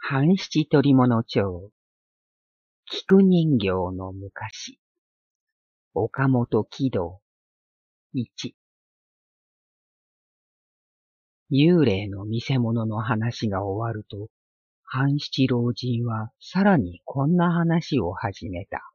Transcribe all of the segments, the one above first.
半七捕物帳、菊人形の昔、岡本喜道、一。幽霊の見せ物の話が終わると、半七老人はさらにこんな話を始めた。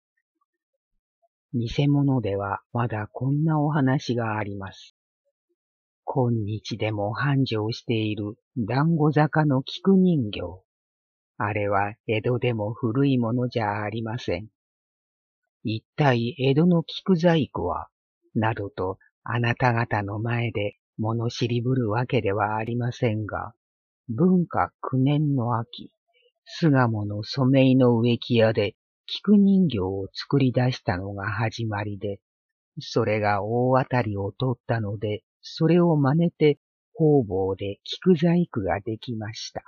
見せ物ではまだこんなお話があります。今日でも繁盛している団子坂の菊人形。あれは江戸でも古いものじゃありません。一体江戸の菊細工は、などとあなた方の前で物知りぶるわけではありませんが、文化9年の秋、巣鴨の染井の植木屋で菊人形を作り出したのが始まりで、それが大当たりを取ったので、それを真似て方々で菊細工ができました。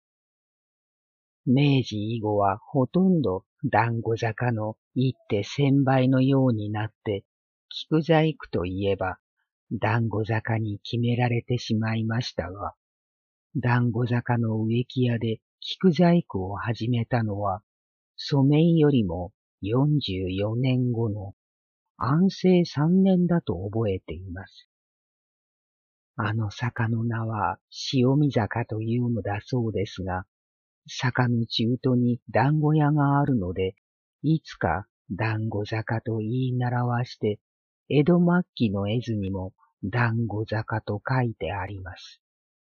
明治以後はほとんど団子坂の一手千倍のようになって、菊細工といえば団子坂に決められてしまいましたが、団子坂の植木屋で菊細工を始めたのは、染井よりも44年後の安政3年だと覚えています。あの坂の名は塩見坂というのだそうですが、坂の中途に団子屋があるので、いつか団子坂と言い習わして、江戸末期の絵図にも団子坂と書いてあります。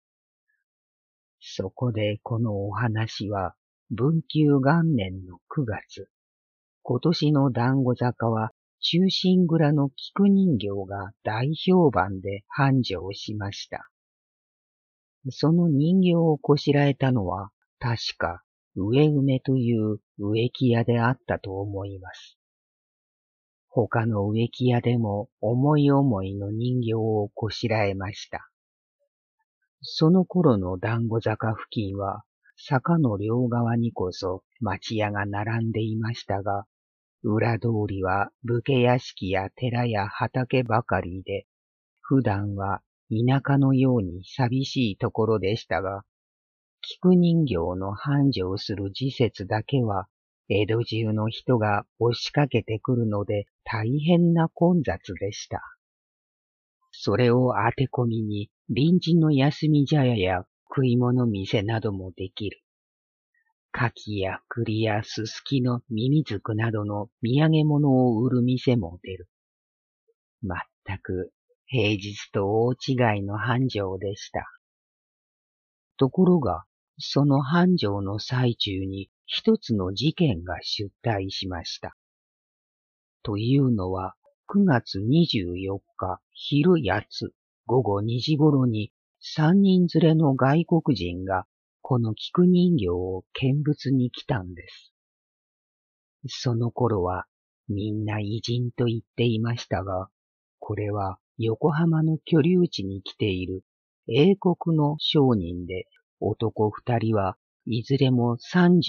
そこでこのお話は、文久元年の9月、今年の団子坂は忠臣蔵の菊人形が大評判で繁盛しました。その人形をこしらえたのは、確か植梅という植木屋であったと思います。他の植木屋でも思い思いの人形をこしらえました。その頃の団子坂付近は、坂の両側にこそ町屋が並んでいましたが、裏通りは武家屋敷や寺や畑ばかりで、普段は田舎のように寂しいところでしたが、菊人形の繁盛する時節だけは、江戸中の人が押しかけてくるので大変な混雑でした。それを当て込みに臨時の休み茶屋や食い物店などもできる。柿や栗やすすきのミミズクなどの土産物を売る店も出る。まったく平日と大違いの繁盛でした。ところが、その繁盛の最中に一つの事件が出題しました。というのは、9月24日昼8つ午後2時頃に3人連れの外国人がこの菊人形を見物に来たんです。その頃はみんな異人と言っていましたが、これは横浜の居留地に来ている英国の商人で、男2人はいずれも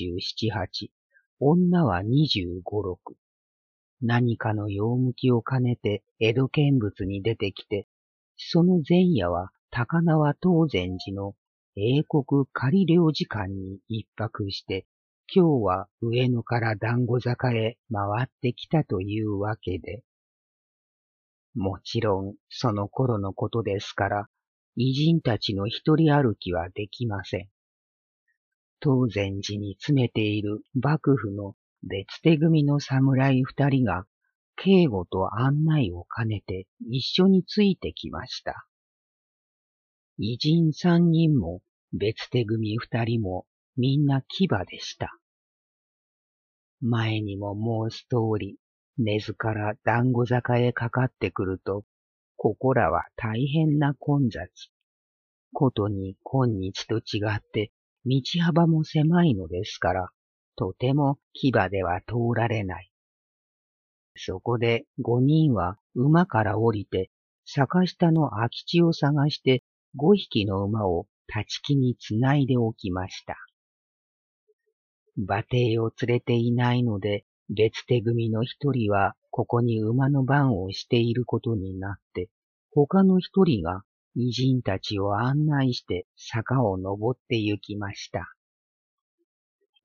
37、8、女は25、6。何かの用向きを兼ねて江戸見物に出てきて、その前夜は高輪東禅寺の英国仮領事館に一泊して、今日は上野から団子坂へ回ってきたというわけで、もちろんその頃のことですから、異人たちの一人歩きはできません。東禅寺に詰めている幕府の別手組の侍2人が警護と案内を兼ねて一緒についてきました。異人3人も別手組2人もみんな牙でした。前にも申す通り、根津から団子坂へかかってくると、ここらは大変な混雑。ことに今日と違って道幅も狭いのですから、とても牙では通られない。そこで5人は馬から降りて、坂下の空き地を探して5匹の馬を立ち木につないでおきました。馬蹄を連れていないので、別手組の一人はここに馬の番をしていることになって、他の一人が異人たちを案内して坂を登って行きました。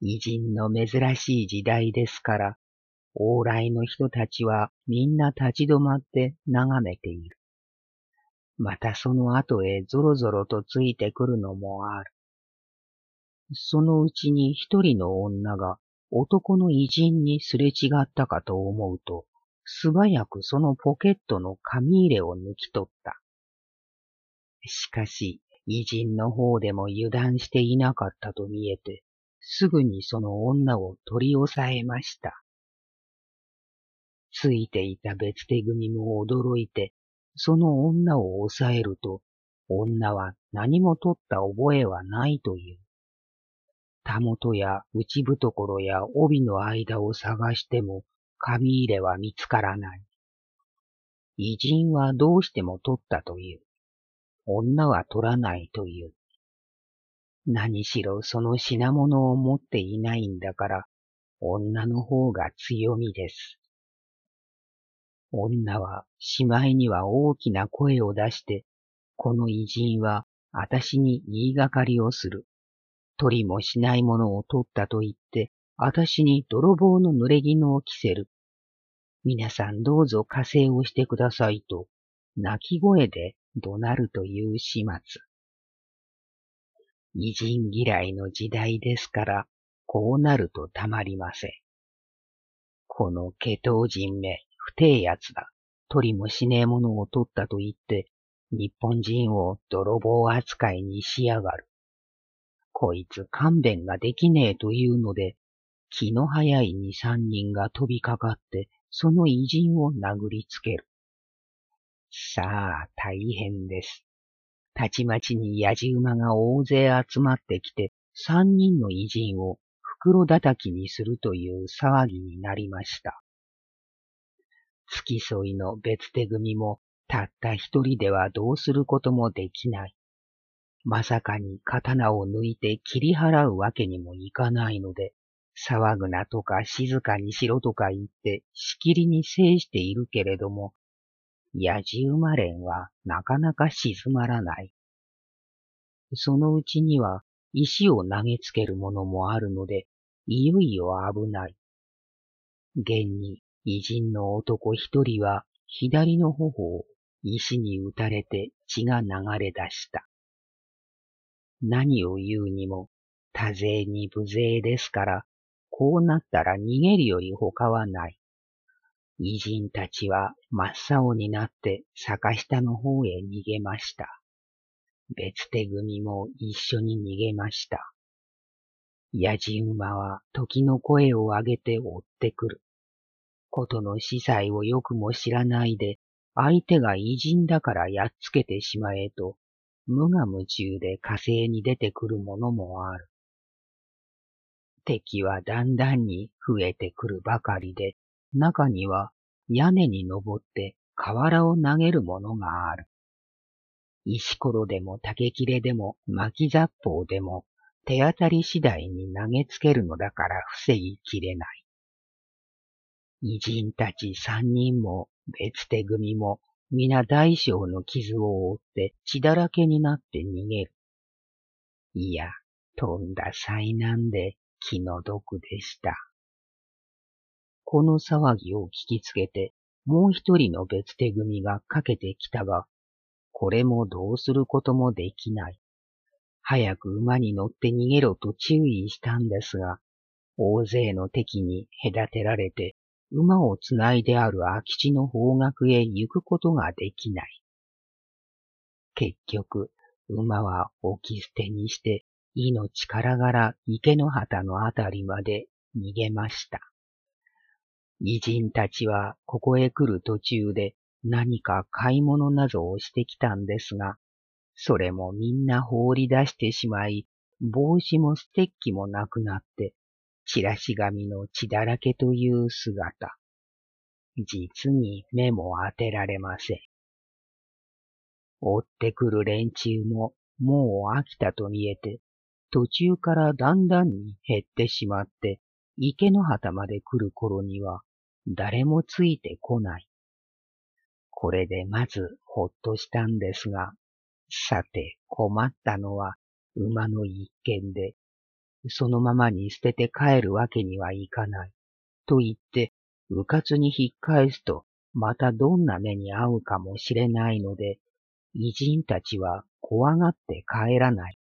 偉人の珍しい時代ですから、往来の人たちはみんな立ち止まって眺めている。またその後へぞろぞろとついてくるのもある。そのうちに一人の女が男の偉人にすれ違ったかと思うと、素早くそのポケットの紙入れを抜き取った。しかし、偉人の方でも油断していなかったと見えて、すぐにその女を取り押さえました。ついていた別手組も驚いて、その女を押さえると、女は何も取った覚えはないという。たもとや内懐や帯の間を探しても、紙入れは見つからない。偉人はどうしても取ったという。女は取らないという。何しろその品物を持っていないんだから、女の方が強みです。女はしまいには大きな声を出して、この偉人は私に言いがかりをする。取りもしないものを取ったと言って、私に泥棒の濡れ衣を着せる。皆さんどうぞ加勢をしてくださいと、泣き声で怒鳴るという始末。偉人嫌いの時代ですから、こうなるとたまりません。この下等人め、不定やつだ。取りもしねえものを取ったと言って、日本人を泥棒扱いにしやがる。こいつ勘弁ができねえというので、気の早い二三人が飛びかかって、その偉人を殴りつける。さあ、大変です。たちまちにやじ馬が大勢集まってきて、三人の偉人を袋叩きにするという騒ぎになりました。付き添いの別手組もたった一人ではどうすることもできない。まさかに刀を抜いて切り払うわけにもいかないので、騒ぐなとか静かにしろとか言ってしきりに制しているけれども、やじ馬連はなかなか静まらない。そのうちには石を投げつけるものもあるので、いよいよ危ない。現に偉人の男一人は左の頬を石に打たれて血が流れ出した。何を言うにも、多勢に無勢ですから、こうなったら逃げるより他はない。偉人たちは真っ青になって坂下の方へ逃げました。別手組も一緒に逃げました。やじ馬は時の声を上げて追ってくる。ことの司祭をよくも知らないで、相手が偉人だからやっつけてしまえと、無我夢中で火星に出てくるものもある。敵はだんだんに増えてくるばかりで、中には屋根に登って瓦を投げるものがある。石ころでも竹切れでも巻き雑砲でも手当たり次第に投げつけるのだから防ぎきれない。偉人たち三人も別手組も皆大小の傷を負って血だらけになって逃げる。いや、とんだ災難で気の毒でした。この騒ぎを聞きつけて、もう一人の別手組がかけてきたが、これもどうすることもできない。早く馬に乗って逃げろと注意したんですが、大勢の敵に隔てられて、馬をつないである空き地の方角へ行くことができない。結局、馬は置き捨てにして、命からがら池の端のあたりまで逃げました。偉人たちはここへ来る途中で何か買い物などをしてきたんですが、それもみんな放り出してしまい、帽子もステッキもなくなって、チラシ紙の血だらけという姿。実に目も当てられません。追ってくる連中ももう飽きたと見えて、途中からだんだんに減ってしまって、池の端まで来る頃には誰もついてこない。これでまずほっとしたんですが、さて困ったのは馬の一件で、 そのままに捨てて帰るわけにはいかない。と言って、うかつに引っ返すと、またどんな目に遭うかもしれないので、偉人たちは怖がって帰らない。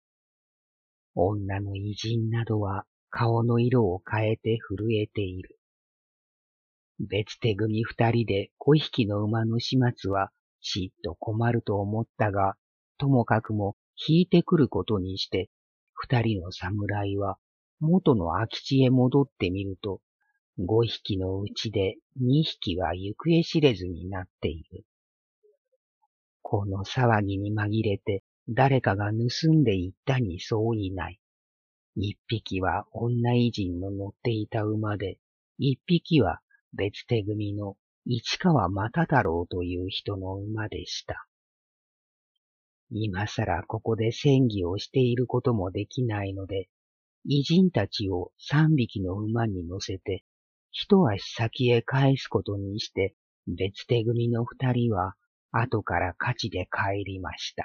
女の偉人などは顔の色を変えて震えている。別手組二人で五匹の馬の始末はちっと困ると思ったが、ともかくも引いてくることにして、二人の侍は元の空き地へ戻ってみると、五匹のうちで二匹は行方知れずになっている。この騒ぎに紛れて誰かが盗んでいったにそういない。一匹は女偉人の乗っていた馬で、一匹は別手組の市川又太郎という人の馬でした。今さらここで戦議をしていることもできないので、偉人たちを三匹の馬に乗せて、一足先へ返すことにして、別手組の二人は後から勝ちで帰りました。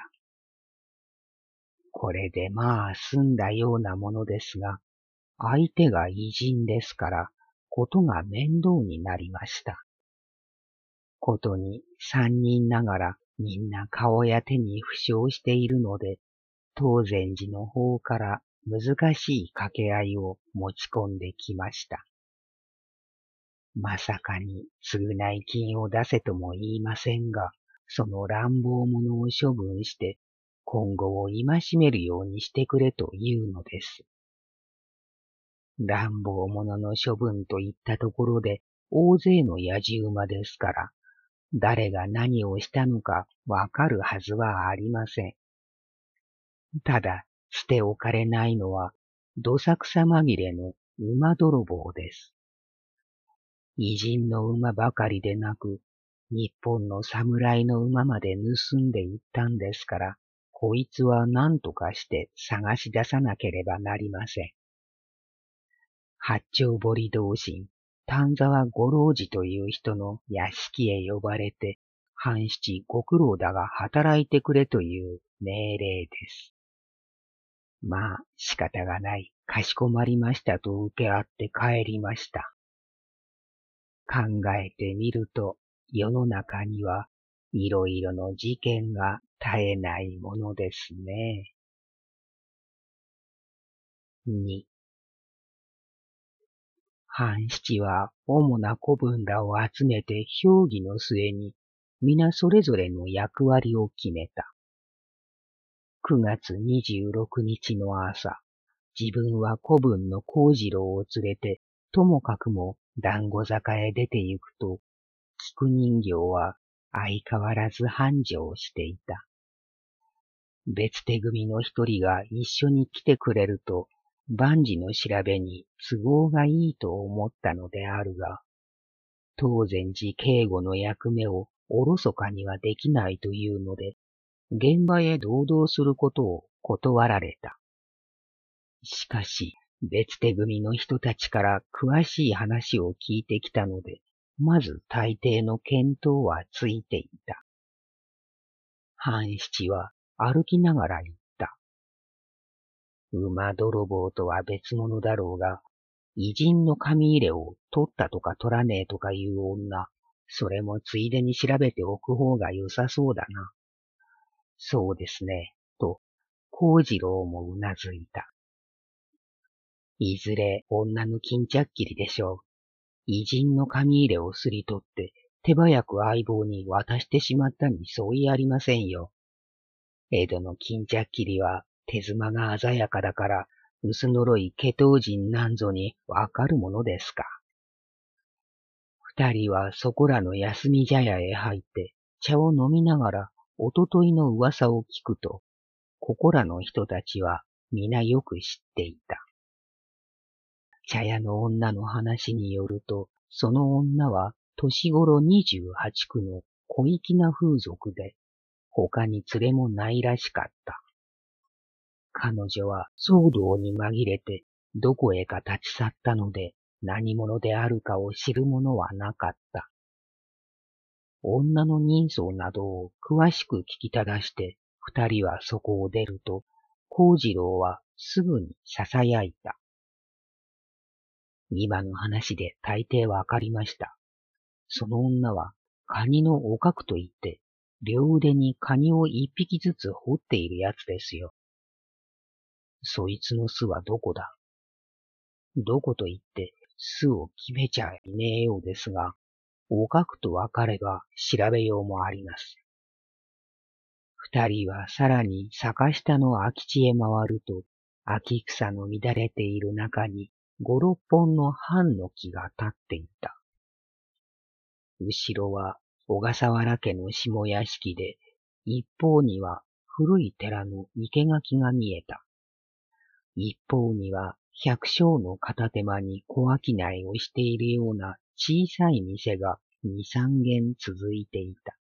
これでまあ済んだようなものですが、相手が偉人ですから、ことが面倒になりました。ことに三人ながらみんな顔や手に負傷しているので、東禅寺の方から難しい掛け合いを持ち込んできました。まさかに償い金を出せとも言いませんが、その乱暴者を処分して、今後を戒めるようにしてくれというのです。乱暴者の処分といったところで、大勢の野じ馬ですから、誰が何をしたのかわかるはずはありません。ただ、捨て置かれないのは、どさくさ紛れの馬泥棒です。偉人の馬ばかりでなく、日本の侍の馬まで盗んでいったんですから、こいつは何とかして探し出さなければなりません。八丁堀同心、丹沢五郎次という人の屋敷へ呼ばれて、半七ご苦労だが働いてくれという命令です。まあ仕方がない、かしこまりましたと受け合って帰りました。考えてみると、世の中にはいろいろの事件が絶えないものですね。2、半七は主な子分らを集めて評議の末に、皆それぞれの役割を決めた。9月26日の朝、自分は子分の幸次郎を連れて、ともかくも団子坂へ出て行くと、菊人形は相変わらず繁盛していた。別手組の一人が一緒に来てくれると、万事の調べに都合がいいと思ったのであるが、東禅寺警護の役目をおろそかにはできないというので、現場へ同道することを断られた。しかし、別手組の人たちから詳しい話を聞いてきたので、まず大抵の見当はついていた。半七は歩きながら言った。馬泥棒とは別物だろうが、偉人の紙入れを取ったとか取らねえとかいう女、それもついでに調べておく方が良さそうだな。そうですね、と、幸次郎もうなずいた。いずれ女の巾着切りでしょう。偉人の紙入れをすり取って手早く相棒に渡してしまったに相違ありませんよ。江戸の巾着切りは手妻が鮮やかだから薄のろい祁答人なんぞにわかるものですか。二人はそこらの休み茶屋へ入って茶を飲みながらおとといの噂を聞くと、ここらの人たちは皆よく知っていた。茶屋の女の話によると、その女は年頃28区の小粋な風俗で、他に連れもないらしかった。彼女は騒動に紛れてどこへか立ち去ったので、何者であるかを知る者はなかった。女の人相などを詳しく聞きただして、二人はそこを出ると、 幸次郎はすぐに囁いた。今の話で大抵わかりました。その女はカニのおかくと言って、両腕にカニを一匹ずつ掘っているやつですよ。そいつの巣はどこだ？どこと言って巣を決めちゃいねえようですが、おかくとわかれば調べようもあります。二人はさらに坂下の空き地へ回ると、秋草の乱れている中に五六本の藩の木が立っていた。後ろは小笠原家の下屋敷で、一方には古い寺の生垣が見えた。一方には百姓の片手間に小商いをしているような小さい店が二三軒続いていた。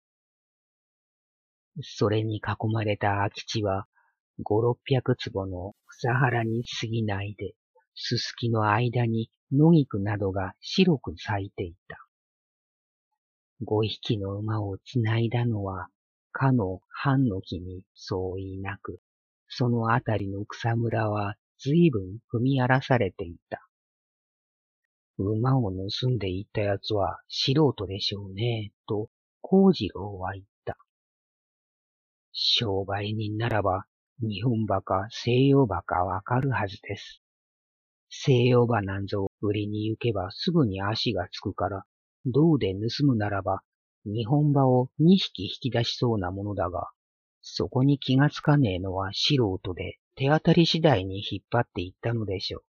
それに囲まれた空き地は五六百坪の草原に過ぎないで、すすきの間に野菊などが白く咲いていた。五匹の馬をつないだのは、かの藩の木に相違なく、そのあたりの草むらは随分踏み荒らされていた。馬を盗んでいったやつは素人でしょうね、と幸次郎は言った。商売人ならば、日本馬か西洋馬かわかるはずです。西洋馬なんぞ売りに行けばすぐに足がつくから、銅で盗むならば、日本馬を二匹引き出しそうなものだが、そこに気がつかねえのは素人で、手当たり次第に引っ張っていったのでしょう。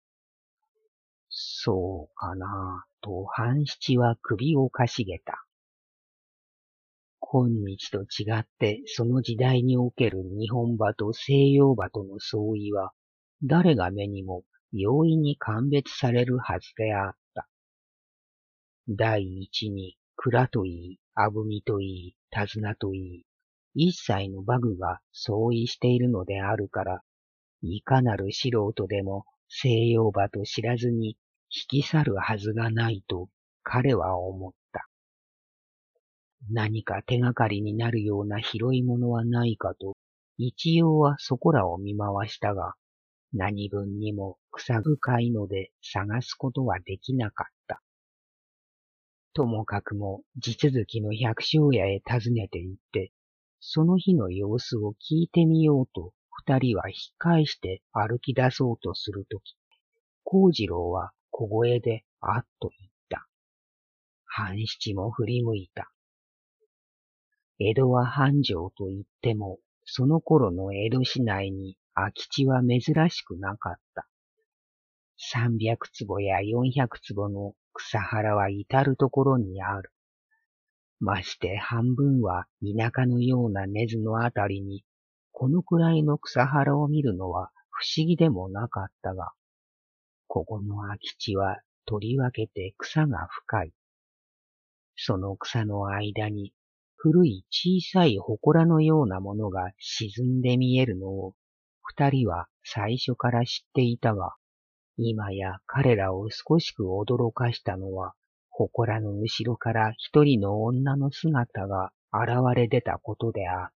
そうかなぁ、と半七は首をかしげた。今日と違ってその時代における日本馬と西洋馬との相違は、誰が目にも容易に鑑別されるはずであった。第一に、蔵といい、あぶみといい、手綱といい、一切の馬具が相違しているのであるから、いかなる素人でも西洋馬と知らずに引き去るはずがないと彼は思った。何か手がかりになるような拾い物はないかと、一応はそこらを見回したが、何分にも草深いので探すことはできなかった。ともかくも地続きの百姓家へ訪ねて行って、その日の様子を聞いてみようと二人は引っ返して歩き出そうとするとき、幸次郎は小声であっと言った。半七も振り向いた。江戸は繁盛と言っても、その頃の江戸市内に空き地は珍しくなかった。300坪や400坪の草原は至るところにある。まして半分は田舎のような根津のあたりに、このくらいの草原を見るのは不思議でもなかったが、ここの空き地はとりわけて草が深い。その草の間に古い小さい祠のようなものが沈んで見えるのを二人は最初から知っていたが、今や彼らを少しく驚かしたのは、祠の後ろから一人の女の姿が現れ出たことであった。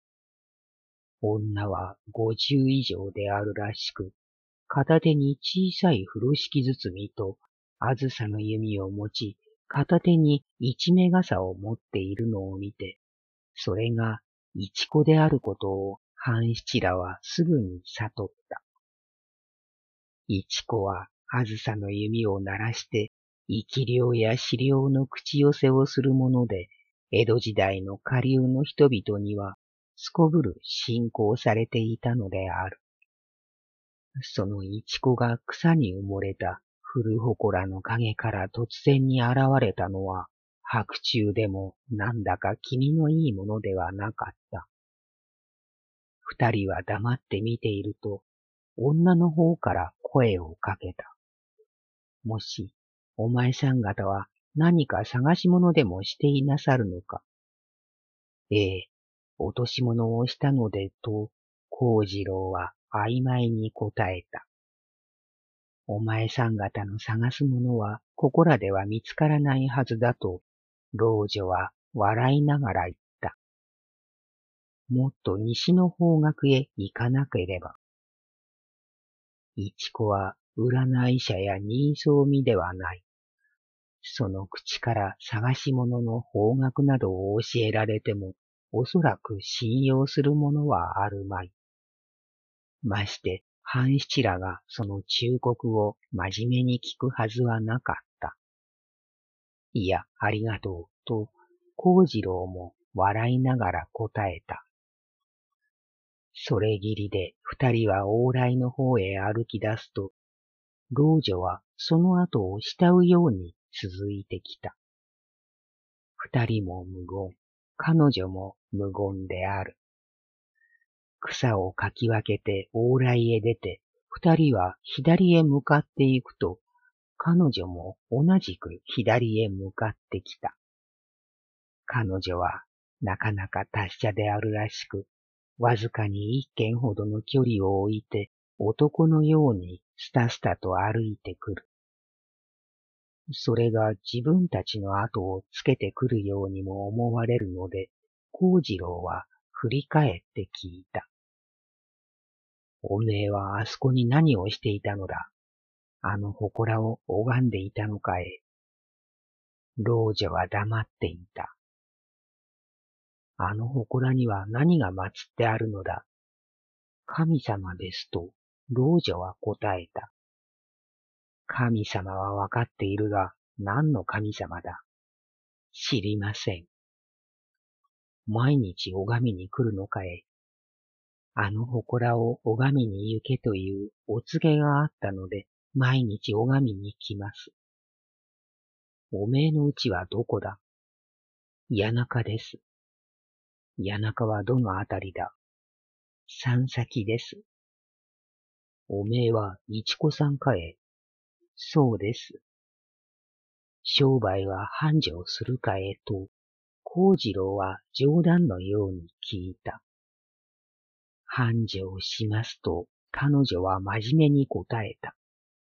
女は50以上であるらしく、片手に小さい風呂敷包みと、あずさの弓を持ち、片手に一目傘を持っているのを見て、それが一子であることを半七らはすぐに悟った。一子はあずさの弓を鳴らして、生き猟や狩猟の口寄せをするもので、江戸時代の下流の人々には、すこぶる信仰されていたのである。その一子が草に埋もれた古祠の影から突然に現れたのは、白昼でもなんだか気味のいいものではなかった。二人は黙って見ていると、女の方から声をかけた。もし、お前さん方は何か探し物でもしていなさるのか。ええ、落とし物をしたのでと、幸次郎は曖昧に答えた。お前さん方の探すものはここらでは見つからないはずだと、老女は笑いながら言った。 もっと西の方角へ行かなければ。一子は占い師や人相見ではない。その口から探し物の方角などを教えられても、おそらく信用するものはあるまい。まして、半七らがその忠告を真面目に聞くはずはなかった。いや、ありがとう、と、幸次郎も笑いながら答えた。それぎりで二人は往来の方へ歩き出すと、老女はその後を慕うように続いてきた。二人も無言、彼女も無言である。草をかき分けて往来へ出て、二人は左へ向かっていくと、彼女も同じく左へ向かってきた。彼女はなかなか達者であるらしく、わずかに一軒ほどの距離を置いて、男のようにスタスタと歩いてくる。それが自分たちの後をつけてくるようにも思われるので、幸次郎は振り返って聞いた。おめえはあそこに何をしていたのだ。あの祠を拝んでいたのかえ。老女は黙っていた。あの祠には何が祀ってあるのだ。神様ですと、老女は答えた。神様はわかっているが、何の神様だ。知りません。毎日拝みに来るのかえ。あの祠を拝みに行けというお告げがあったので、毎日拝みに来ます。おめえのうちはどこだ。谷中です。谷中はどのあたりだ。三崎です。おめえは一子さんかえ。そうです。商売は繁盛するかえと、幸次郎は冗談のように聞いた。繁盛しますと、彼女は真面目に答えた。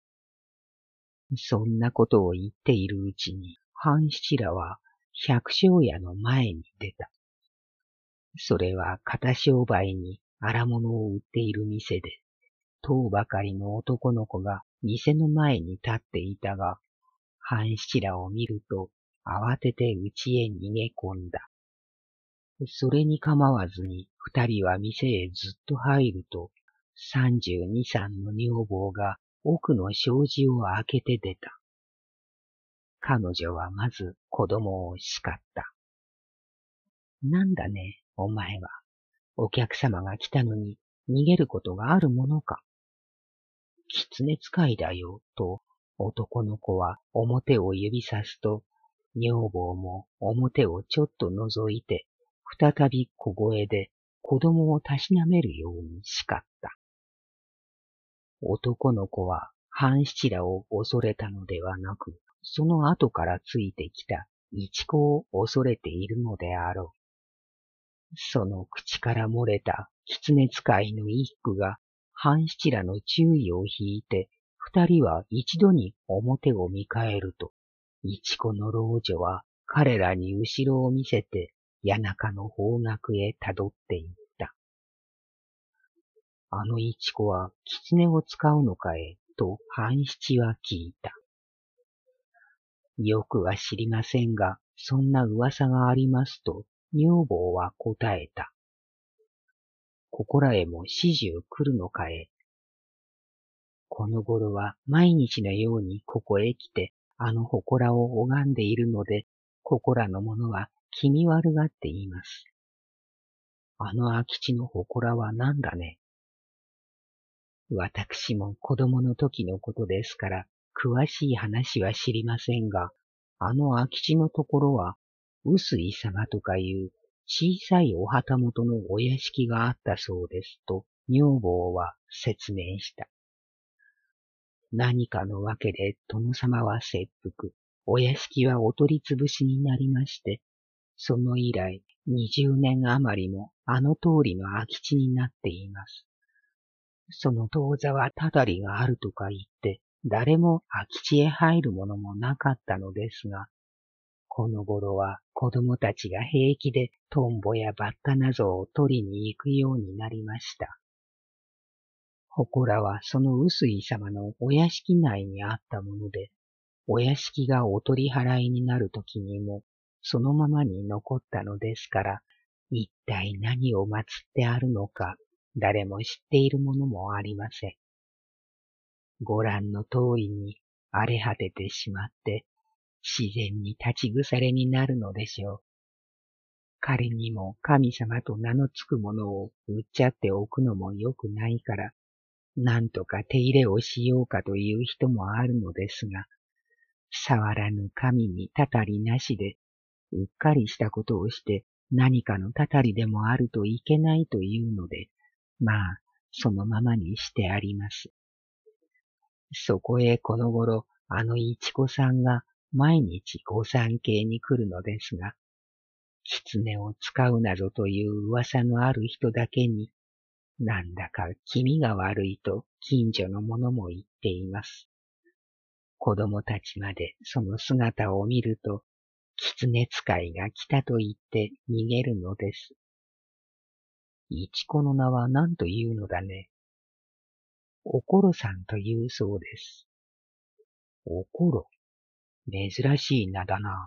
そんなことを言っているうちに、半七らは百姓屋の前に出た。それは片商売に荒物を売っている店で、当ばかりの男の子が店の前に立っていたが、半七らを見ると慌てて家へ逃げ込んだ。それに構わずに二人は店へずっと入ると、32、3の女房が奥の障子を開けて出た。彼女はまず子供を叱った。なんだね、お前は。お客様が来たのに逃げることがあるものか。狐使いだよ、と男の子は表を指さすと、女房も表をちょっと覗いて、再び小声で子供をたしなめるように叱った。男の子は半七らを恐れたのではなく、その後からついてきた一子を恐れているのであろう。その口から漏れた狐使いの一句が半七らの注意を引いて、二人は一度に表を見返ると、一子の老女は彼らに後ろを見せて谷中の方角へたどっていった。あの一子は狐を使うのかえ、と半七は聞いた。よくは知りませんが、そんな噂がありますと、女房は答えた。ここらへも始終来るのかえ。この頃は毎日のようにここへ来て、あの祠を拝んでいるので、ここらの者は気味悪がって言います。あの空き地の祠はなんだね。私も子供の時のことですから、詳しい話は知りませんが、あの空き地のところは、臼井様とかいう小さいお旗本のお屋敷があったそうですと、女房は説明した。何かのわけで殿様は切腹、お屋敷はお取り潰しになりまして、その以来20年余りもあの通りの空き地になっています。その当座はたたりがあるとか言って、誰も空き地へ入るものもなかったのですが、この頃は子供たちが平気でトンボやバッタなどを取りに行くようになりました。祠はその臼井様のお屋敷内にあったもので、お屋敷がお取り払いになるときにもそのままに残ったのですから、一体何を祀ってあるのか誰も知っているものもありません。ご覧の通りに荒れ果ててしまって自然に立ち腐れになるのでしょう。彼にも神様と名のつくものを売っちゃっておくのもよくないから、なんとか手入れをしようかという人もあるのですが、触らぬ神にたたりなしで、うっかりしたことをして何かのたたりでもあるといけないというので、まあ、そのままにしてあります。そこへこの頃、いちこさんが毎日御参詣に来るのですが、狐を使うなどという噂のある人だけに、なんだか気味が悪いと近所の者も言っています。子供たちまでその姿を見ると、狐使いが来たと言って逃げるのです。いちこの名は何というのだね。おころさんというそうです。おころ、珍しい名だな。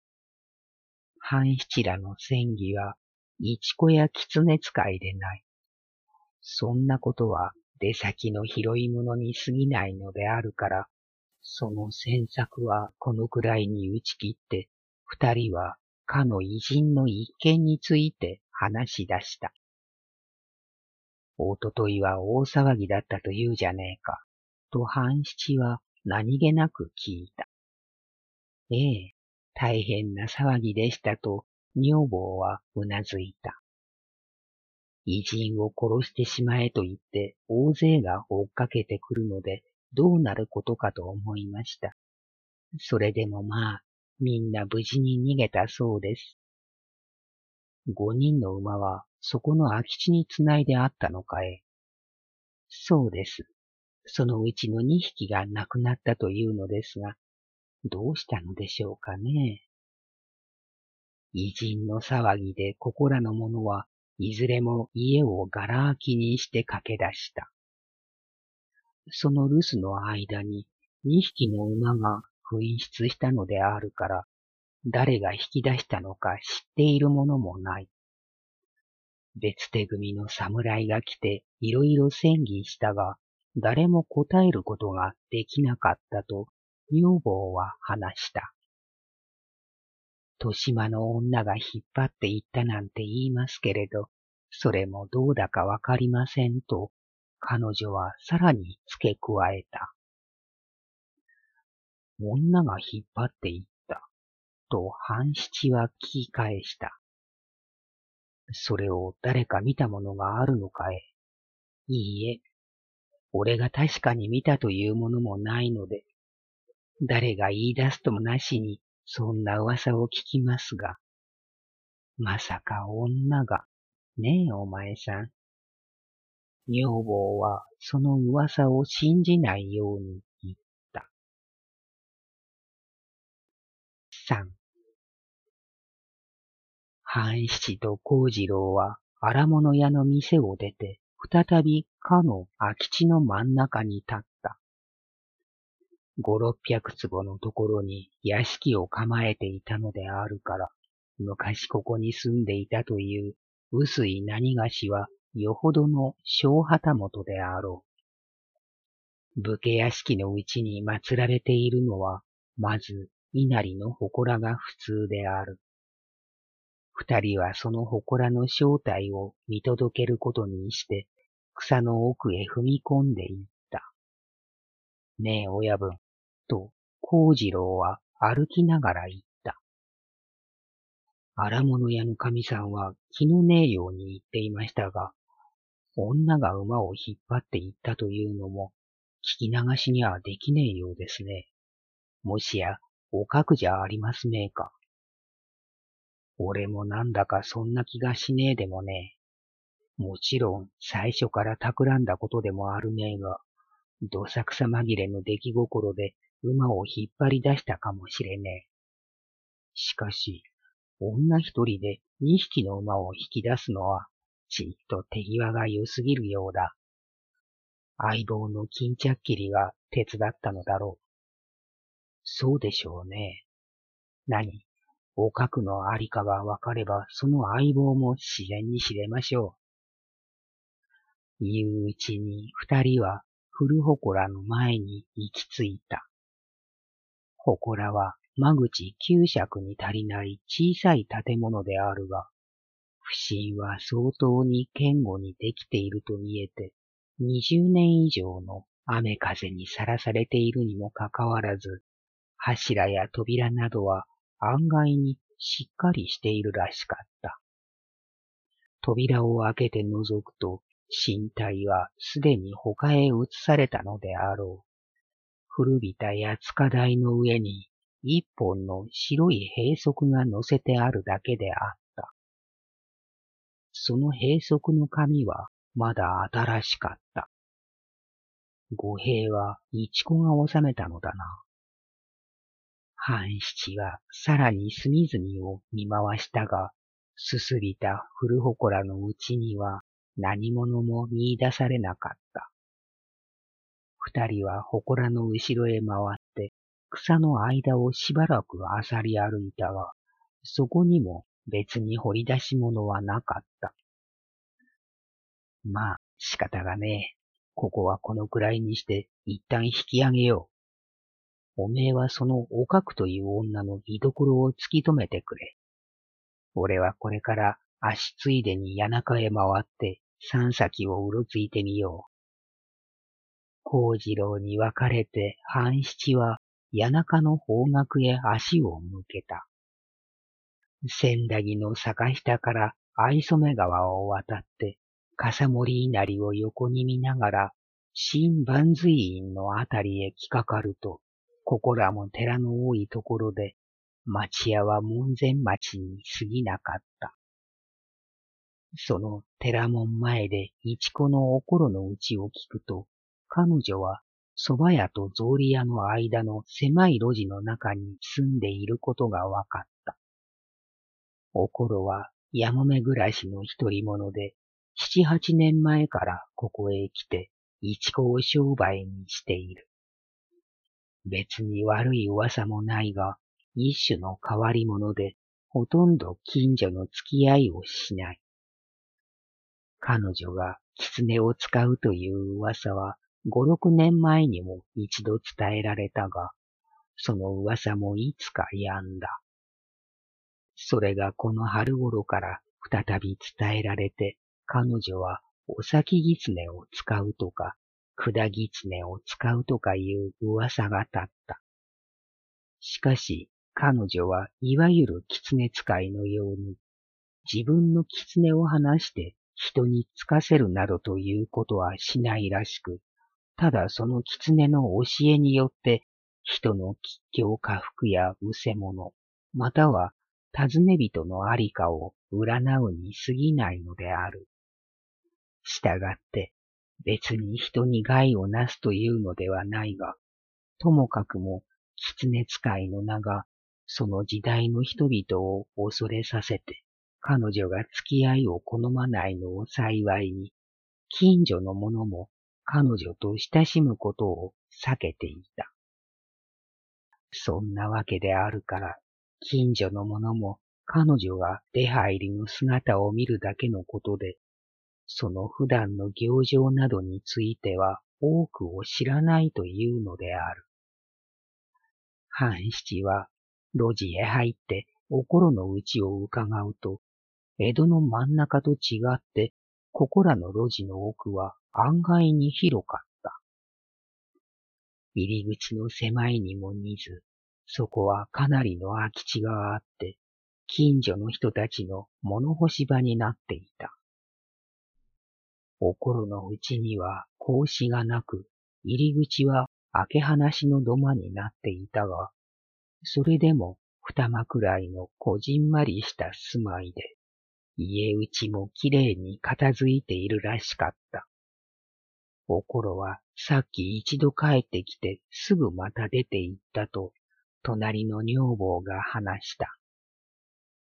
半七らの戦議は、いちこや狐使いでない。そんなことは出先の拾い物に過ぎないのであるから、その詮索はこのくらいに打ち切って、二人はかの偉人の一件について話し出した。おとといは大騒ぎだったと言うじゃねえか、と半七は何気なく聞いた。ええ、大変な騒ぎでしたと女房はうなずいた。偉人を殺してしまえと言って大勢が追っかけてくるのでどうなることかと思いました。それでもまあ、みんな無事に逃げたそうです。5人の馬はそこの空き地につないであったのかえ。そうです。そのうちの2匹が亡くなったというのですが、どうしたのでしょうかね。偉人の騒ぎでここらの者はいずれも家をがら空きにして駆け出した。その留守の間に2匹の馬が紛失したのであるから、誰が引き出したのか知っているものもない。別手組の侍が来ていろいろ戦議したが、誰も答えることができなかったと女房は話した。豊島の女が引っ張って行ったなんて言いますけれど、それもどうだかわかりませんと、彼女はさらに付け加えた。女が引っ張って行った、と半七は聞き返した。それを誰か見たものがあるのかえ。いいえ、俺が確かに見たというものもないので、誰が言い出すともなしにそんな噂を聞きますが、まさか女が、ねえお前さん。女房はその噂を信じないように言った。3、半七と幸次郎は荒物屋の店を出て、再びかの空き地の真ん中に立った。5、600坪のところに屋敷を構えていたのであるから、昔ここに住んでいたという臼井何がしはよほどの小旗本であろう。武家屋敷のうちに祀られているのは、まず稲荷の祠が普通である。二人はその祠の正体を見届けることにして、草の奥へ踏み込んでいった。ねえ親分、と幸次郎は歩きながら言った。荒物屋の神さんは気のねえように言っていましたが、女が馬を引っ張って行ったというのも、聞き流しにはできねえようですね。もしや、おかくじゃありますめえか。俺もなんだかそんな気がしねえでもねえ。もちろん、最初から企んだことでもあるねえが、どさくさ紛れの出来心で馬を引っ張り出したかもしれねえ。しかし、 女一人で二匹の馬を引き出すのは、ちっと手際が良すぎるようだ。相棒の巾着切りが手伝ったのだろう。そうでしょうね。何、おかくのありかがわかれば、その相棒も自然に知れましょう。言ううちに二人は古祠の前に行き着いた。祠は間口9尺に足りない小さい建物であるが、不審は相当に堅固にできていると見えて、20年以上の雨風にさらされているにもかかわらず、柱や扉などは案外にしっかりしているらしかった。扉を開けて覗くと、身体はすでに他へ移されたのであろう。古びた八塚台の上に一本の白い兵則が乗せてあるだけであった。その兵則の紙はまだ新しかった。御兵は一子が治めたのだな。半七はさらに隅々を見回したが、すすびた古祠のうちには何者も見出されなかった。二人は祠の後ろへ回って草の間をしばらく漁り歩いたが、そこにも別に掘り出し物はなかった。まあ仕方がねえ。ここはこのくらいにして一旦引き上げよう。おめえはそのおかくという女の居所を突き止めてくれ。俺はこれから足ついでに谷中へ回って三先をうろついてみよう。幸次郎に別れて半七は谷中の方角へ足を向けた。千駄木の坂下から藍染川を渡って笠森稲荷を横に見ながら新万随院のあたりへ来かかると、ここらも寺の多いところで町屋は門前町に過ぎなかった。その寺門前で一子のおころのうちを聞くと、彼女は蕎麦屋と草履屋の間の狭い路地の中に住んでいることがわかった。おころはやもめ暮らしの一人者で、7、8年前からここへ来て、一子を商売にしている。別に悪い噂もないが、一種の変わり者で、ほとんど近所の付き合いをしない。彼女が狐を使うという噂は5、6年前にも一度伝えられたが、その噂もいつか止んだ。それがこの春頃から再び伝えられて、彼女はお先狐を使うとか、管狐を使うとかいう噂が立った。しかし彼女はいわゆる狐使いのように、自分の狐を離して人につかせるなどということはしないらしく、ただその狐の教えによって人の吉凶禍福や失せ物、または尋ね人のありかを占うに過ぎないのである。したがって別に人に害をなすというのではないが、ともかくも狐使いの名がその時代の人々を恐れさせて、彼女が付き合いを好まないのを幸いに、近所の者も彼女と親しむことを避けていた。そんなわけであるから、近所の者も彼女が出入りの姿を見るだけのことで、その普段の行情などについては多くを知らないというのである。半七は路地へ入っておころのうちを伺うと、江戸の真ん中と違って、ここらの路地の奥は案外に広かった。入り口の狭いにも似ず、そこはかなりの空き地があって、近所の人たちの物干し場になっていた。おころのうちには格子がなく、入り口は開け放しの土間になっていたが、それでも二間くらいのこじんまりした住まいで、家内もきれいに片付いているらしかった。おころはさっき一度帰ってきてすぐまた出て行ったと、隣の女房が話した。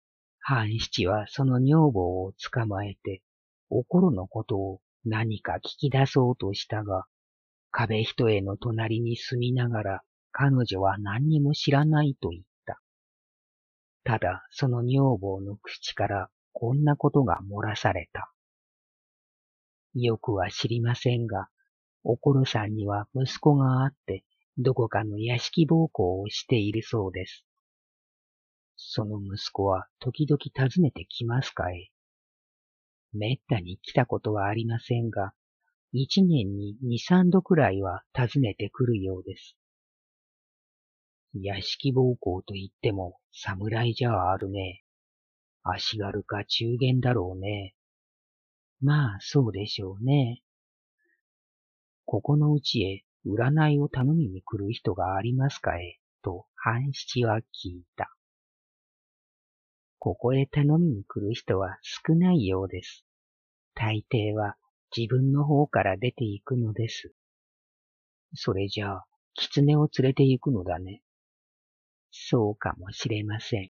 半七はその女房を捕まえて、おころのことを何か聞き出そうとしたが、壁一重の隣に住みながら彼女は何にも知らないと言った。ただその女房の口からこんなことが漏らされた。よくは知りませんが、おころさんには息子があって、どこかの屋敷奉公をしているそうです。その息子は時々訪ねてきますかえ。めったに来たことはありませんが、一年に二三度くらいは訪ねてくるようです。屋敷奉公と言っても侍じゃあるね。足軽か中間だろうね。まあそうでしょうね。ここのうちへ占いを頼みに来る人がありますかえ、と半七は聞いた。ここへ頼みに来る人は少ないようです。大抵は自分の方から出て行くのです。それじゃあ、狐を連れて行くのだね。そうかもしれません。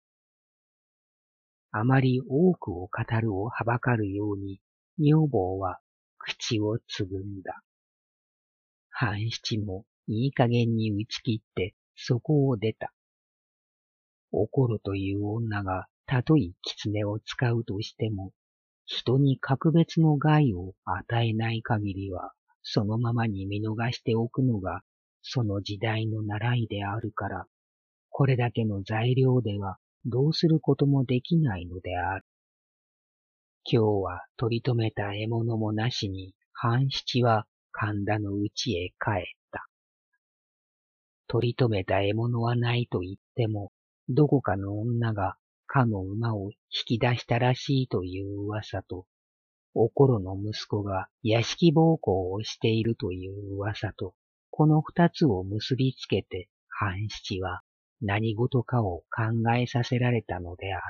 あまり多くを語るをはばかるように、女房は口をつぐんだ。半七もいい加減に打ち切ってそこを出た。おころという女がたとえ狐を使うとしても、人に格別の害を与えない限りは、そのままに見逃しておくのが、その時代の習いであるから、これだけの材料ではどうすることもできないのである。今日は取り留めた獲物もなしに、半七は神田の家へ帰った。取り留めた獲物はないと言っても、どこかの女がかの馬を引き出したらしいという噂と、おころの息子が屋敷奉公をしているという噂と、この二つを結びつけて、半七は何事かを考えさせられたのであった。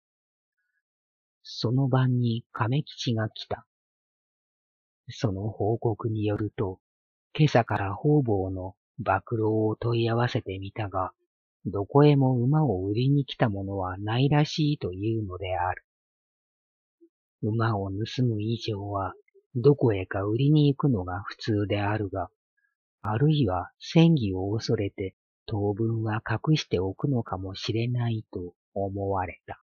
その晩に亀吉が来た。その報告によると、今朝から方々の馬郎を問い合わせてみたが、どこへも馬を売りに来たものはないらしいというのである。馬を盗む以上は、どこへか売りに行くのが普通であるが、あるいは戦議を恐れて当分は隠しておくのかもしれないと思われた。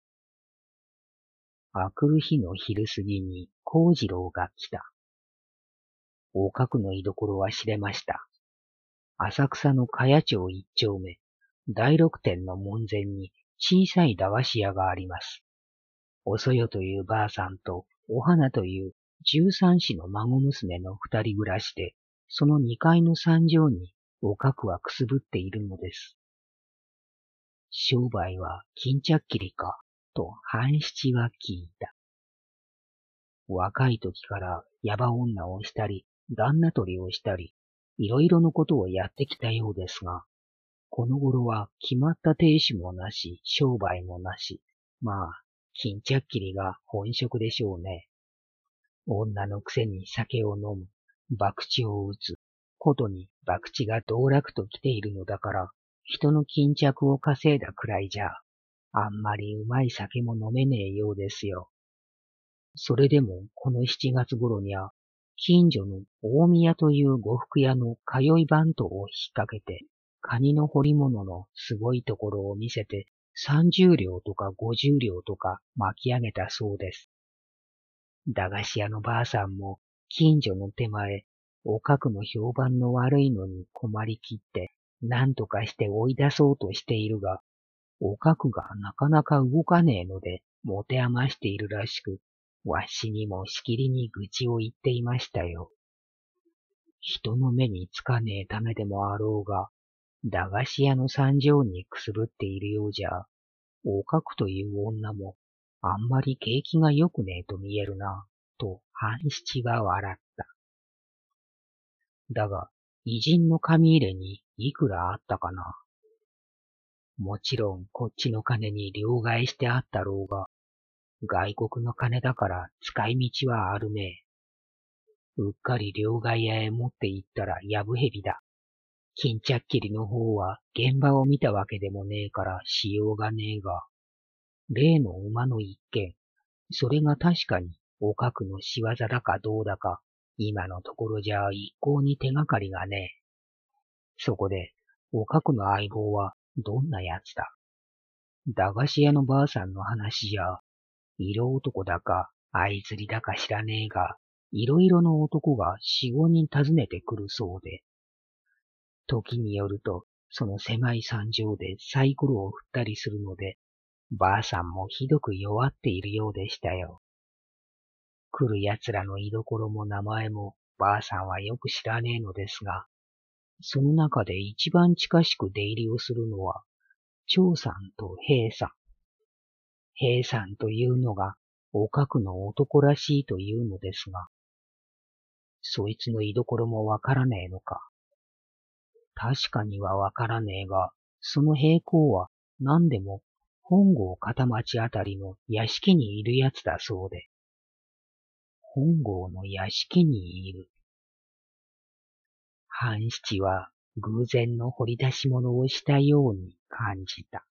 あくる日の昼過ぎに幸次郎が来た。おかくの居所は知れました。浅草の茅町一丁目、第六店の門前に小さい駄菓子屋があります。おそよというばあさんとお花という13子の孫娘の二人暮らしで、その二階の三畳におかくはくすぶっているのです。商売は巾着切りか、と半七は聞いた。若い時からヤバ女をしたり、旦那取りをしたり、いろいろのことをやってきたようですが、この頃は決まった亭主もなし、商売もなし、まあ、巾着切りが本職でしょうね。女のくせに酒を飲む、博打を打つ、ことに博打が道楽と来ているのだから、人の巾着を稼いだくらいじゃ、あんまりうまい酒も飲めねえようですよ。それでもこの7月頃には、近所の大宮という呉服屋の通い番頭を引っ掛けて、カニの彫り物のすごいところを見せて、30両とか50両とか巻き上げたそうです。駄菓子屋のばあさんも近所の手前、おかくの評判の悪いのに困りきって、何とかして追い出そうとしているが、おかくがなかなか動かねえので持て余しているらしく、わしにもしきりに愚痴を言っていましたよ。人の目につかねえためでもあろうが、駄菓子屋の三条にくすぶっているようじゃ、おかくという女も、あんまり景気が良くねえと見えるな、と半七が笑った。だが、偉人の紙入れにいくらあったかな。もちろんこっちの金に両替してあったろうが、外国の金だから使い道はあるめえ。うっかり両替屋へ持って行ったらやぶへびだ。巾着切りの方は現場を見たわけでもねえからしようがねえが。 例の馬の一件、それが確かにおかくの仕業だかどうだか、今のところじゃ一向に手がかりがねえ。そこで、おかくの相棒はどんなやつだ？駄菓子屋のばあさんの話じゃ、色男だか、相釣りだか知らねえが、いろいろの男が四五人訪ねてくるそうで、時によると、その狭い山上でサイコロを振ったりするので、ばあさんもひどく弱っているようでしたよ。来る奴らの居所も名前もばあさんはよく知らねえのですが、その中で一番近しく出入りをするのは、長さんと平さん。平さんというのが、おかくの男らしいというのですが、そいつの居所もわからねえのか。確かにはわからねえが、その平行は何でも本郷片町あたりの屋敷にいるやつだそうで、本郷の屋敷にいる。半七は偶然の掘り出し物をしたように感じた。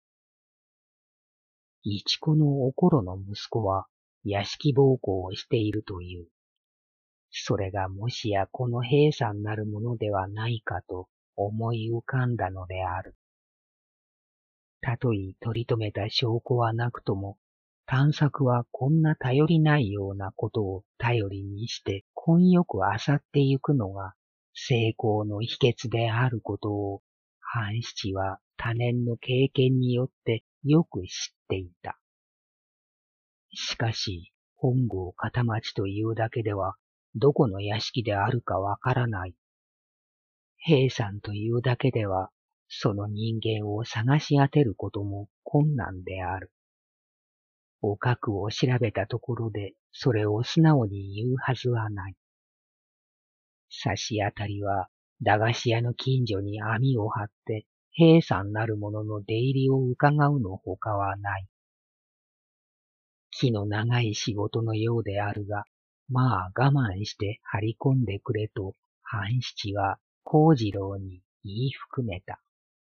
一子のおころの息子は屋敷奉公をしているという。それがもしやこの平さんなるものではないかと思い浮かんだのである。たとえ取り留めた証拠はなくとも、探索はこんな頼りないようなことを頼りにして根よく漁ってゆくのが成功の秘訣であることを、半七は多年の経験によってよく知っていた。しかし、本郷片町というだけでは、どこの屋敷であるかわからない。平さんというだけでは、その人間を探し当てることも困難である。おかくを調べたところで、それを素直に言うはずはない。差し当たりは、駄菓子屋の近所に網を張って、平さんなる者の出入りを伺うのほかはない。気の長い仕事のようであるが、まあ我慢して張り込んでくれと、半七は幸次郎に言い含めた。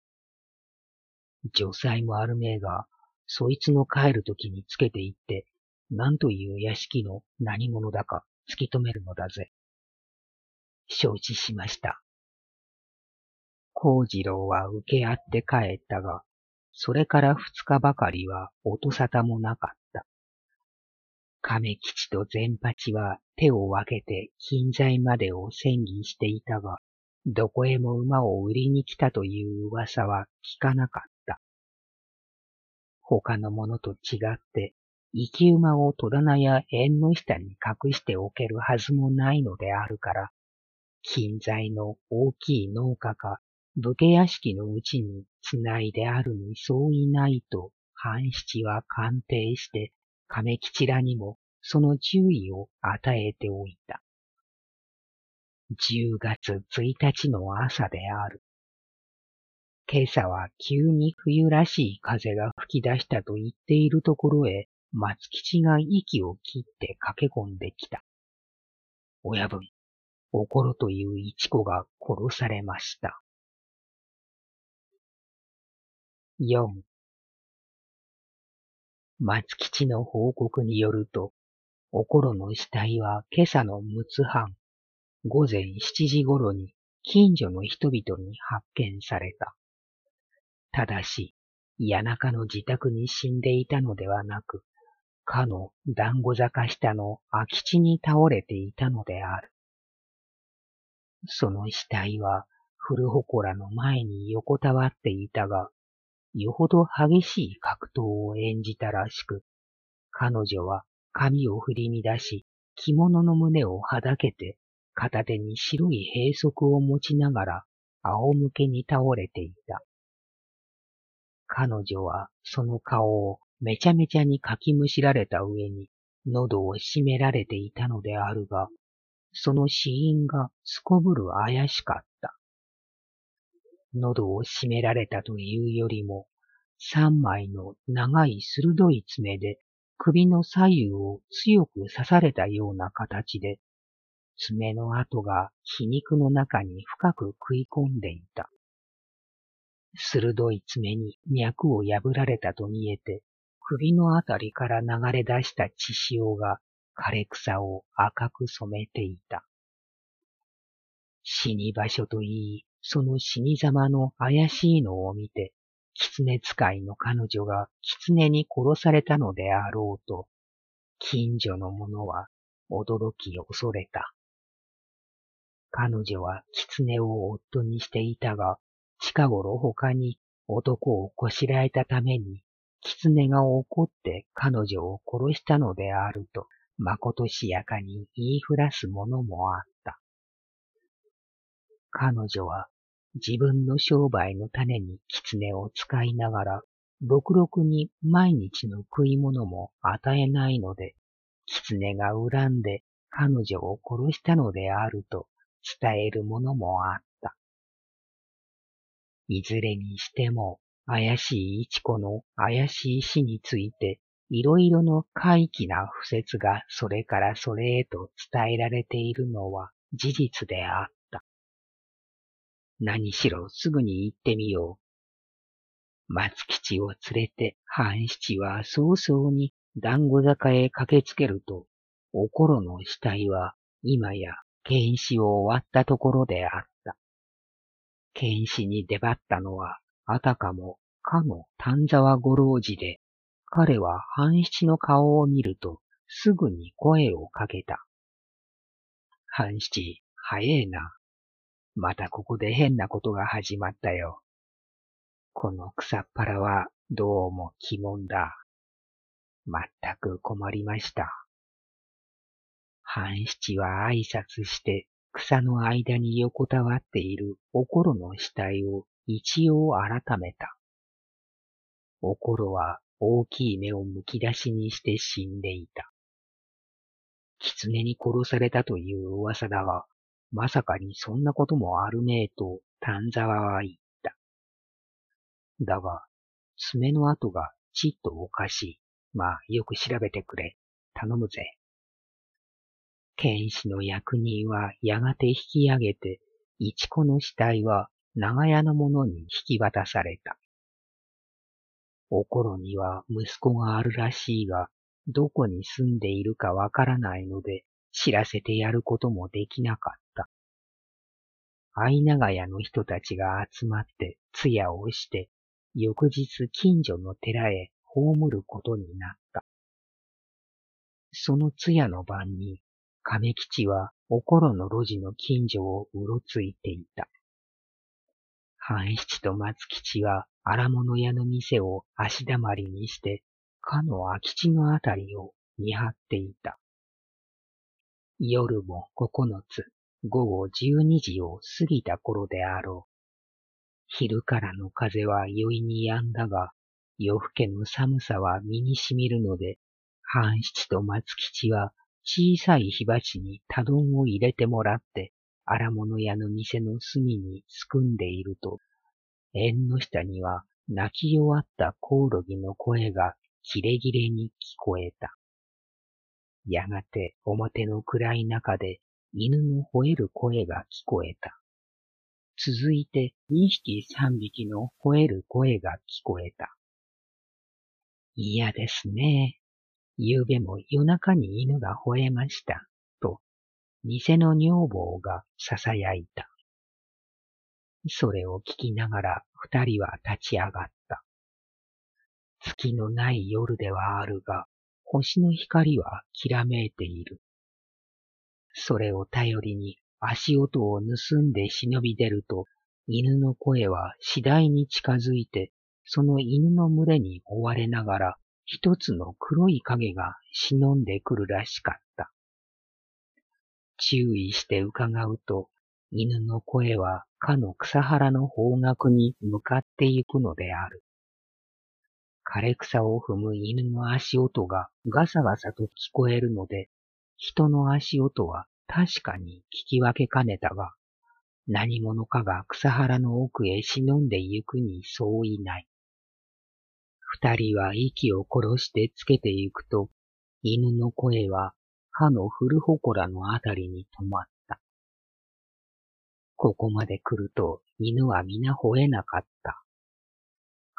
女才もあるめえが、そいつの帰るときにつけて行って、何という屋敷の何者だか突き止めるのだぜ。承知しました。幸次郎は受け合って帰ったが、それから2日ばかりは音沙汰もなかった。亀吉と善八は手を分けて近在までを戦議していたが、どこへも馬を売りに来たという噂は聞かなかった。他のものと違って、生き馬を戸棚や縁の下に隠しておけるはずもないのであるから、近在の大きい農家か武家屋敷のうちにつないであるにそういないと、半七は鑑定して、亀吉らにもその注意を与えておいた。10月1日の朝である。今朝は急に冬らしい風が吹き出したと言っているところへ、松吉が息を切って駆け込んできた。親分、おころという一子が殺されました。4. 松吉の報告によると、おころの死体は今朝の6つ半、午前7時ごろに近所の人々に発見された。ただし、谷中の自宅に死んでいたのではなく、かの団子坂下の空き地に倒れていたのである。その死体は古祠の前に横たわっていたが、よほど激しい格闘を演じたらしく、彼女は髪を振り乱し、着物の胸をはだけて、片手に白い兵足を持ちながら、仰向けに倒れていた。彼女はその顔をめちゃめちゃにかきむしられた上に、喉を締められていたのであるが、その死因がすこぶる怪しかった。喉を締められたというよりも、3枚の長い鋭い爪で首の左右を強く刺されたような形で、爪の跡が皮肉の中に深く食い込んでいた。鋭い爪に脈を破られたと見えて、 首のあたりから流れ出した血潮が枯れ草を赤く染めていた。死に場所といい、その死に様の怪しいのを見て、狐使いの彼女が狐に殺されたのであろうと、近所の者は驚き恐れた。彼女は狐を夫にしていたが、近頃他に男をこしらえたために、狐が怒って彼女を殺したのであると、まことしやかに言いふらす者もあった。彼女は自分の商売の種に狐を使いながら、ろくろくに毎日の食い物も与えないので、狐が恨んで彼女を殺したのであると伝えるものもあった。いずれにしても怪しい一子の怪しい死についていろいろの怪奇な不説がそれからそれへと伝えられているのは事実であった。何しろすぐに行ってみよう。松吉を連れて半七は早々に団子坂へ駆けつけると、おころの死体は今や検視を終わったところであった。検視に出張ったのはあたかもかの丹沢五郎次で、彼は半七の顔を見るとすぐに声をかけた。半七、早えな。またここで変なことが始まったよ。この草っぱらはどうも鬼門だ。まったく困りました。半七は挨拶して草の間に横たわっているおころの死体を一応改めた。おころは大きい目をむき出しにして死んでいた。狐に殺されたという噂だが、まさかにそんなこともあるめえと丹沢は言った。だが、爪の跡がちっとおかしい。まあ、よく調べてくれ。頼むぜ。検視の役人はやがて引き上げて、一子の死体は長屋の者に引き渡された。おころには息子があるらしいが、どこに住んでいるかわからないので、知らせてやることもできなかった。相長屋の人たちが集まって通夜をして、翌日近所の寺へ葬ることになった。その通夜の晩に、亀吉はおころの路地の近所をうろついていた。半七と松吉は荒物屋の店を足だまりにして、かの空き地のあたりを見張っていた。夜も9つ、午後12時を過ぎた頃であろう。昼からの風は酔いに止んだが、夜更けの寒さは身にしみるので、半七と松吉は小さい火鉢にたどんを入れてもらって、荒物屋の店の隅にすくんでいると、縁の下には泣き弱ったコオロギの声がキレキレに聞こえた。やがて表の暗い中で犬の吠える声が聞こえた。続いて2匹3匹の吠える声が聞こえた。嫌ですね。夕べも夜中に犬が吠えました。と、店の女房が囁いた。それを聞きながら二人は立ち上がった。月のない夜ではあるが、星の光はきらめいている。それを頼りに足音を盗んで忍び出ると、犬の声は次第に近づいて、その犬の群れに追われながら、一つの黒い影が忍んでくるらしかった。注意して伺うと、犬の声はかの草原の方角に向かってゆくのである。枯れ草を踏む犬の足音がガサガサと聞こえるので、人の足音は確かに聞き分けかねたが、何者かが草原の奥へ忍んでゆくにそういない。二人は息を殺してつけてゆくと、犬の声はかの古祠のあたりに止まった。ここまで来ると犬は皆吠えなかった。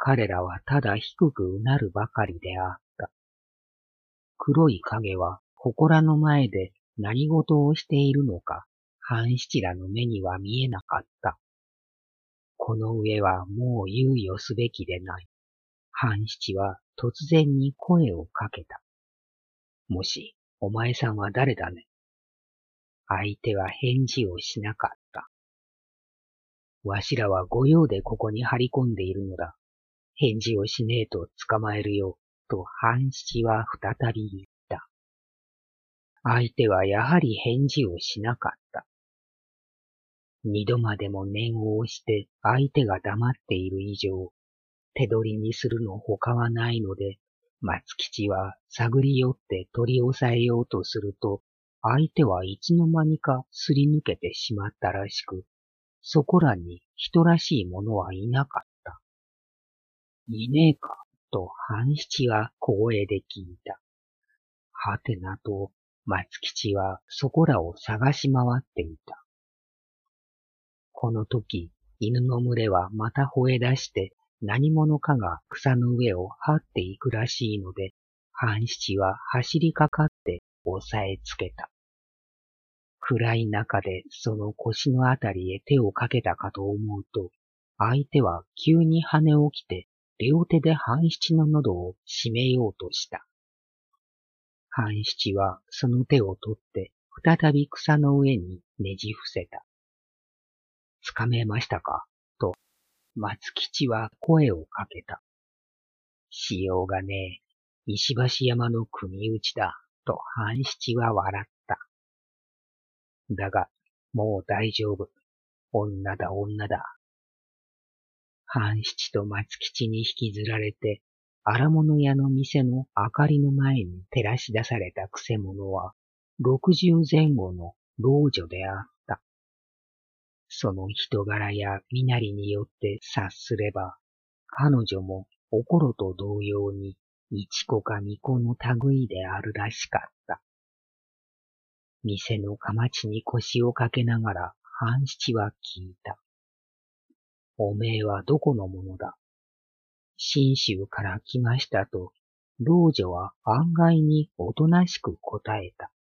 彼らはただ低くうなるばかりであった。黒い影は祠の前で何事をしているのか、半七らの目には見えなかった。この上はもう猶予すべきでない。半七は突然に声をかけた。もし、お前さんは誰だね。相手は返事をしなかった。わしらは御用でここに張り込んでいるのだ。返事をしねえと捕まえるよ、と半七は再び言った。相手はやはり返事をしなかった。二度までも念を押して相手が黙っている以上、手取りにするのほかはないので、松吉は探り寄って取り押さえようとすると、相手はいつの間にかすり抜けてしまったらしく、そこらに人らしいものはいなかった。いねえか、と半七は小声で聞いた。はてなと、松吉はそこらを探し回っていた。この時、犬の群れはまた吠え出して、何者かが草の上を這っていくらしいので、半七は走りかかって押さえつけた。暗い中でその腰のあたりへ手をかけたかと思うと、相手は急に跳ね起きて、両手で半七の喉を締めようとした。半七はその手を取って再び草の上にねじ伏せた。つかめましたかと松吉は声をかけた。しようがねえ、石橋山の組打ちだ、と半七は笑った。だが、もう大丈夫。女だ、女だ。半七と松吉に引きずられて、荒物屋の店の明かりの前に照らし出されたくせ者は、60前後の老女であった。その人柄や身なりによって察すれば、彼女もおころと同様に一子か二子の類であるらしかった。店のかまちに腰をかけながら半七は聞いた。おめえはどこのものだ。信州から来ましたと、老女は案外におとなしく答えた。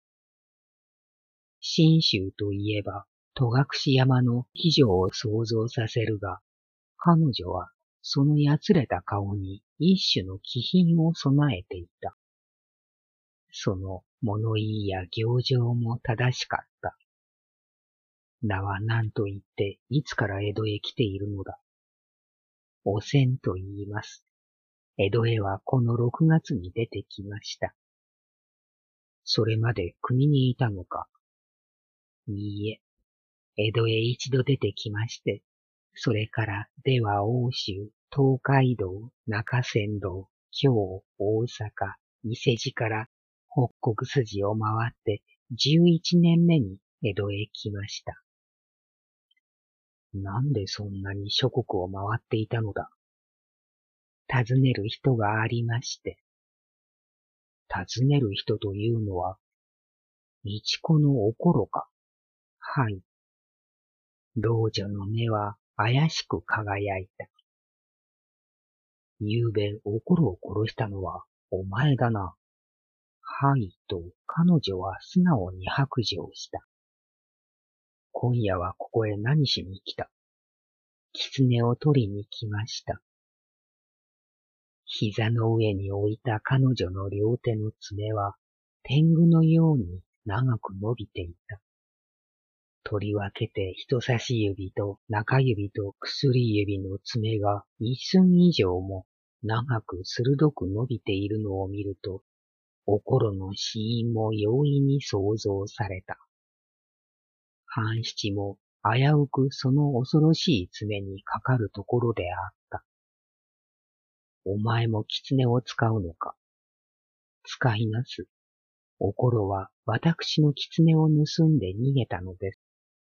信州といえば、戸隠山の非常を想像させるが、彼女はそのやつれた顔に一種の気品を備えていた。その物言いや行状も正しかった。名は何と言っていつから江戸へ来ているのだ。おせんと言います。江戸へはこの6月に出てきました。それまで国にいたのか。いいえ、江戸へ一度出てきまして、それから出は奥州、東海道、中山道、京、大阪、伊勢路から北国筋を回って11年目に江戸へ来ました。なんでそんなに諸国を回っていたのだ。尋ねる人がありまして。尋ねる人というのは、一子のおころか。はい。老女の目は怪しく輝いた。ゆうべおころを殺したのはお前だな。はいと彼女は素直に白状した。今夜はここへ何しに来た。狐を取りに来ました。膝の上に置いた彼女の両手の爪は天狗のように長く伸びていた。取り分けて人差し指と中指と薬指の爪が一寸以上も長く鋭く伸びているのを見ると、おころの死因も容易に想像された。半七も危うくその恐ろしい爪にかかるところであった。お前も狐を使うのか。使いなす。おころは私の狐を盗んで逃げたのです。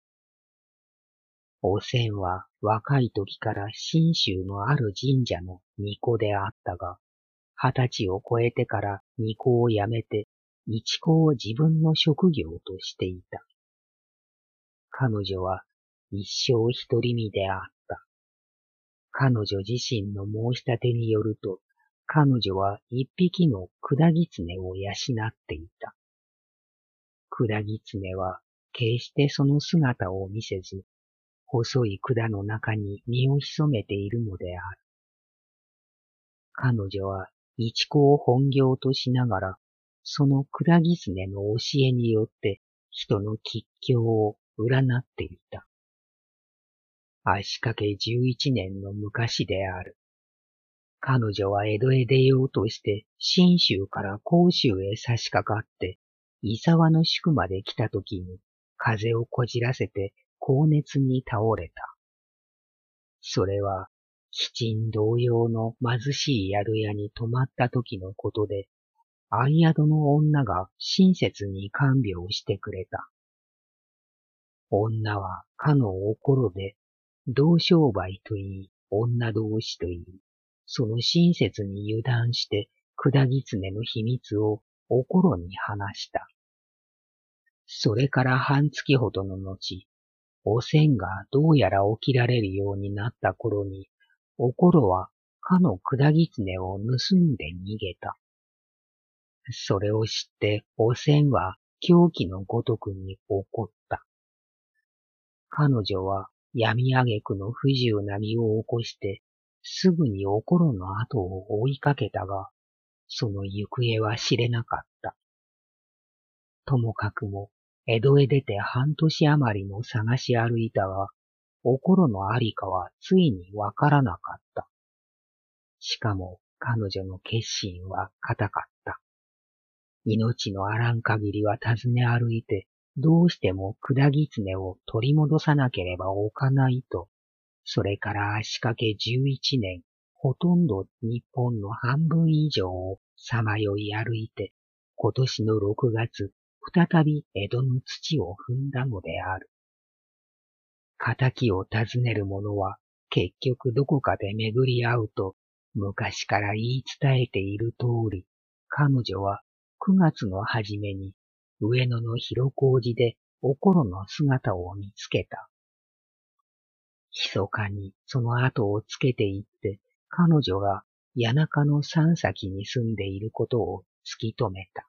おせんは若い時から信州のある神社の巫女であったが、20歳を超えてから巫女をやめて、一子を自分の職業としていた。彼女は一生独り身であった。 彼女自身の申し立てによると、彼女は一匹の管狐を養っていた。管狐は決してその姿を見せず、細い管の中に身を潜めているのである。彼女は一子を本業としながら、その管狐の教えによって人の吉凶を占っていた。足掛け11年の昔である。彼女は江戸へ出ようとして信州から甲州へ差し掛かって伊沢の宿まで来たときに風邪をこじらせて高熱に倒れた。それは鬼神同様の貧しい宿屋に泊まった時のことで、相宿の女が親切に看病してくれた。女はかのおころで、同商売といい、女同士といい、その親切に油断して管狐の秘密をおころに話した。それから半月ほどの後、おせんがどうやら起きられるようになった頃に、おころはかの管狐を盗んで逃げた。それを知っておせんは狂気のごとくに怒った。彼女は闇挙句の不自由な身を起こして、すぐにおころの後を追いかけたが、その行方は知れなかった。ともかくも、江戸へ出て半年余りも探し歩いたが、おころのありかはついにわからなかった。しかも彼女の決心は固かった。命のあらん限りは尋ね歩いて、どうしても管狐を取り戻さなければおかないと、それから足掛け11年、ほとんど日本の半分以上をさまよい歩いて、今年の6月、再び江戸の土を踏んだのである。仇を尋ねる者は、結局どこかで巡り合うと、昔から言い伝えている通り、彼女は9月の初めに上野の広小路でおころの姿を見つけた。密かにその後をつけていって、彼女が谷中の山崎に住んでいることを突き止めた。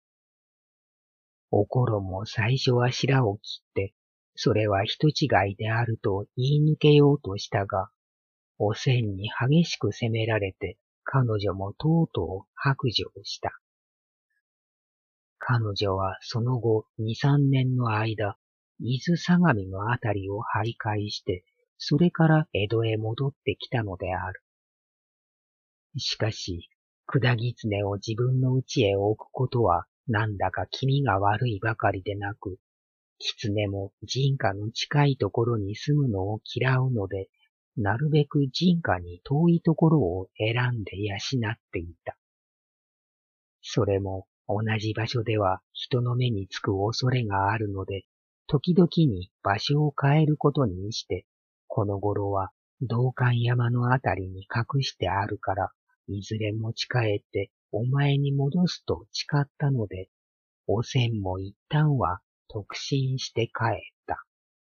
おころも最初は白を切って、それは人違いであると言い抜けようとしたが、おせんに激しく責められて、彼女もとうとう白状した。彼女はその後2、3年の間、伊豆相模のあたりを徘徊して、それから江戸へ戻ってきたのである。しかし、管狐を自分の家へ置くことは、なんだか気味が悪いばかりでなく、狐も人家の近いところに住むのを嫌うので、なるべく人家に遠いところを選んで養っていた。それも同じ場所では人の目につく恐れがあるので、時々に場所を変えることにして、この頃は道館山のあたりに隠してあるから、いずれ持ち帰ってお前に戻すと誓ったので、おせんも一旦は特進して帰った。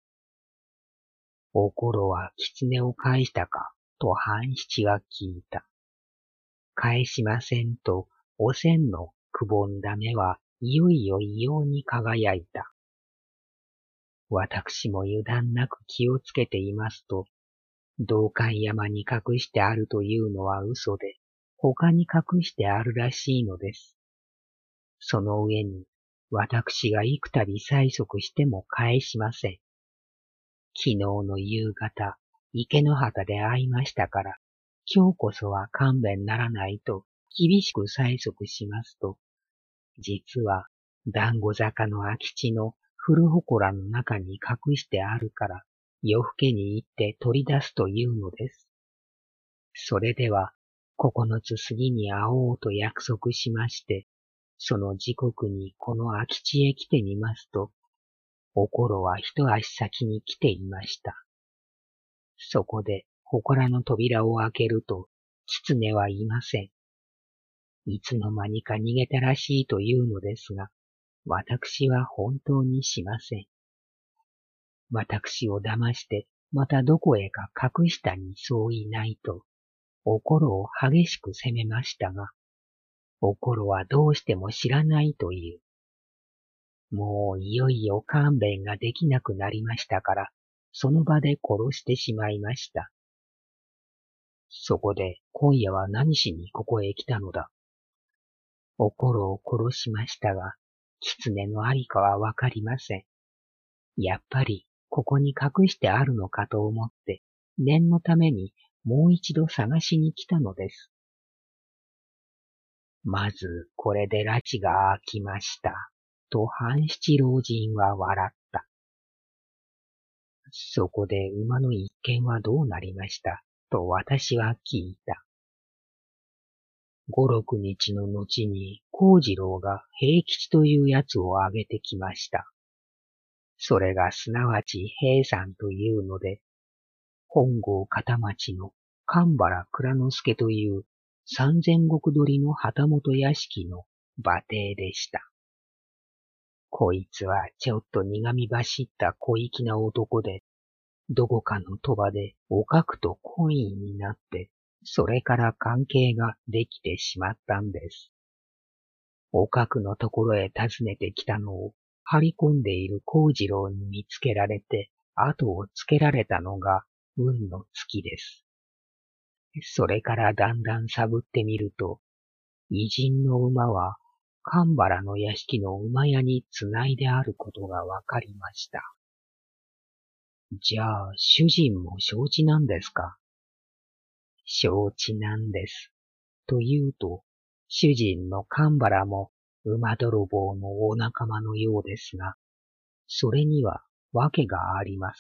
おころは狐を返したかと半七が聞いた。返しませんと、おせんのくぼんだ目はいよいよ異様に輝いた。私も油断なく気をつけていますと、道館山に隠してあるというのは嘘で、他に隠してあるらしいのです。その上に、私が幾度催促しても返しません。昨日の夕方、池の端で会いましたから、今日こそは勘弁ならないと厳しく催促しますと、実は団子坂の空き地の古祠の中に隠してあるから、夜更けに行って取り出すというのです。それでは、9つ過ぎに会おうと約束しまして、その時刻にこの空き地へ来てみますと、おころは一足先に来ていました。そこで、祠の扉を開けると、狐はいません。いつの間にか逃げたらしいというのですが、私は本当にしません。私を騙してまたどこへか隠したに相違ないと、おころを激しく責めましたが、おころはどうしても知らないという。もういよいよ勘弁ができなくなりましたから、その場で殺してしまいました。そこで今夜は何しにここへ来たのだ。おころを殺しましたが、狐のありかはわかりません。やっぱりここに隠してあるのかと思って、念のためにもう一度探しに来たのです。まずこれで拉致が明きました。と半七老人は笑った。そこで馬の一件はどうなりましたと私は聞いた。5、6日の後に幸次郎が平吉というやつをあげてきました。それがすなわち平さんというので、本郷片町の神原蔵之介という三千石取りの旗本屋敷の馬弟でした。こいつはちょっと苦み走った小粋な男で、どこかの賭場でおかくと懇意になって、それから関係ができてしまったんです。おかくのところへ訪ねてきたのを張り込んでいる幸次郎に見つけられて、後をつけられたのが運の尽きです。それからだんだん探ってみると、偉人の馬は神原の屋敷の馬屋につないであることがわかりました。じゃあ、主人も承知なんですか？承知なんです。というと、主人の神原も馬泥棒のお仲間のようですが、それには訳があります。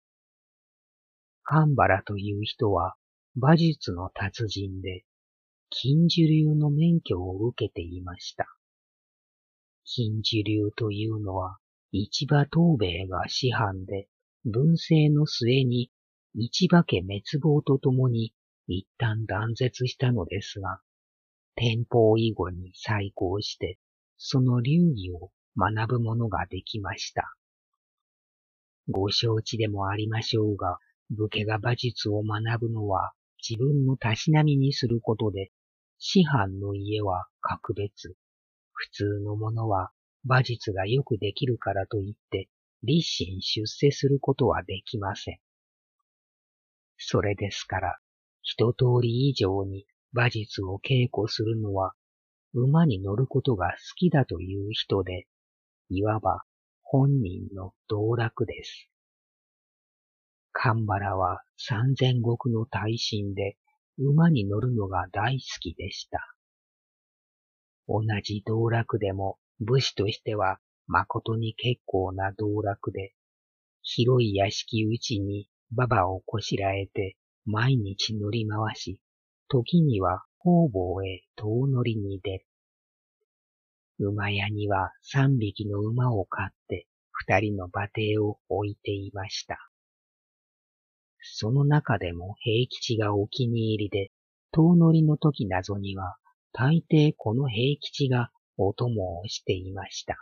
神原という人は馬術の達人で、金樹流の免許を受けていました。金樹流というのは、市場東兵衛が師範で、文政の末に市場家滅亡とともに一旦断絶したのですが、天保以後に再興して、その流儀を学ぶものができました。ご承知でもありましょうが、武家が馬術を学ぶのは自分のたしなみにすることで、師範の家は格別、普通の者は馬術がよくできるからといって、立身出世することはできません。それですから、一通り以上に馬術を稽古するのは、馬に乗ることが好きだという人で、いわば本人の道楽です。神原は三千石の大臣で、馬に乗るのが大好きでした。同じ道楽でも武士としては誠に結構な道楽で、広い屋敷うちに馬場をこしらえて毎日乗り回し、時には方々へ遠乗りに出る。馬屋には3匹の馬を飼って2人の馬蹄を置いていました。その中でも平吉がお気に入りで、遠乗りの時などには大抵この平吉がお供をしていました。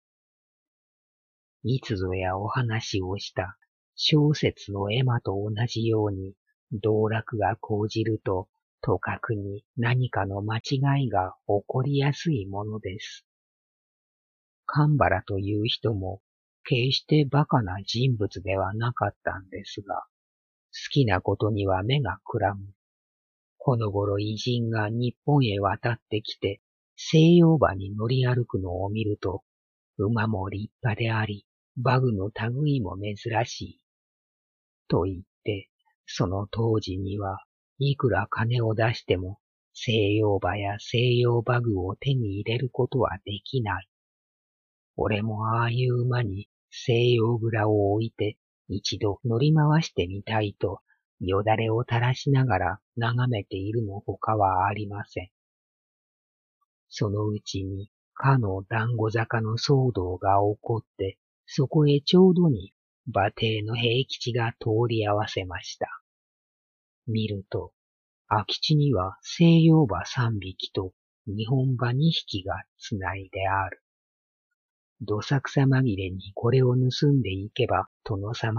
いつぞやお話をした小説の絵馬と同じように、道楽が講じると、とかくに何かの間違いが起こりやすいものです。神原という人も、決して馬鹿な人物ではなかったんですが、好きなことには目がくらむ。この頃偉人が日本へ渡ってきて、西洋馬に乗り歩くのを見ると、馬も立派であり、馬具の類も珍しい。と言って、その当時にはいくら金を出しても、西洋馬や西洋馬具を手に入れることはできない。俺もああいう馬に西洋蔵を置いて一度乗り回してみたいと、よだれを垂らしながら眺めているのほかはありません。そのうちに、かの団子坂の騒動が起こって、そこへちょうどに馬蹄の平吉が通り合わせました。見ると、空き地には西洋馬3匹と日本馬2匹がつないである。どさくさ紛れにこれを盗んでいけば、殿様も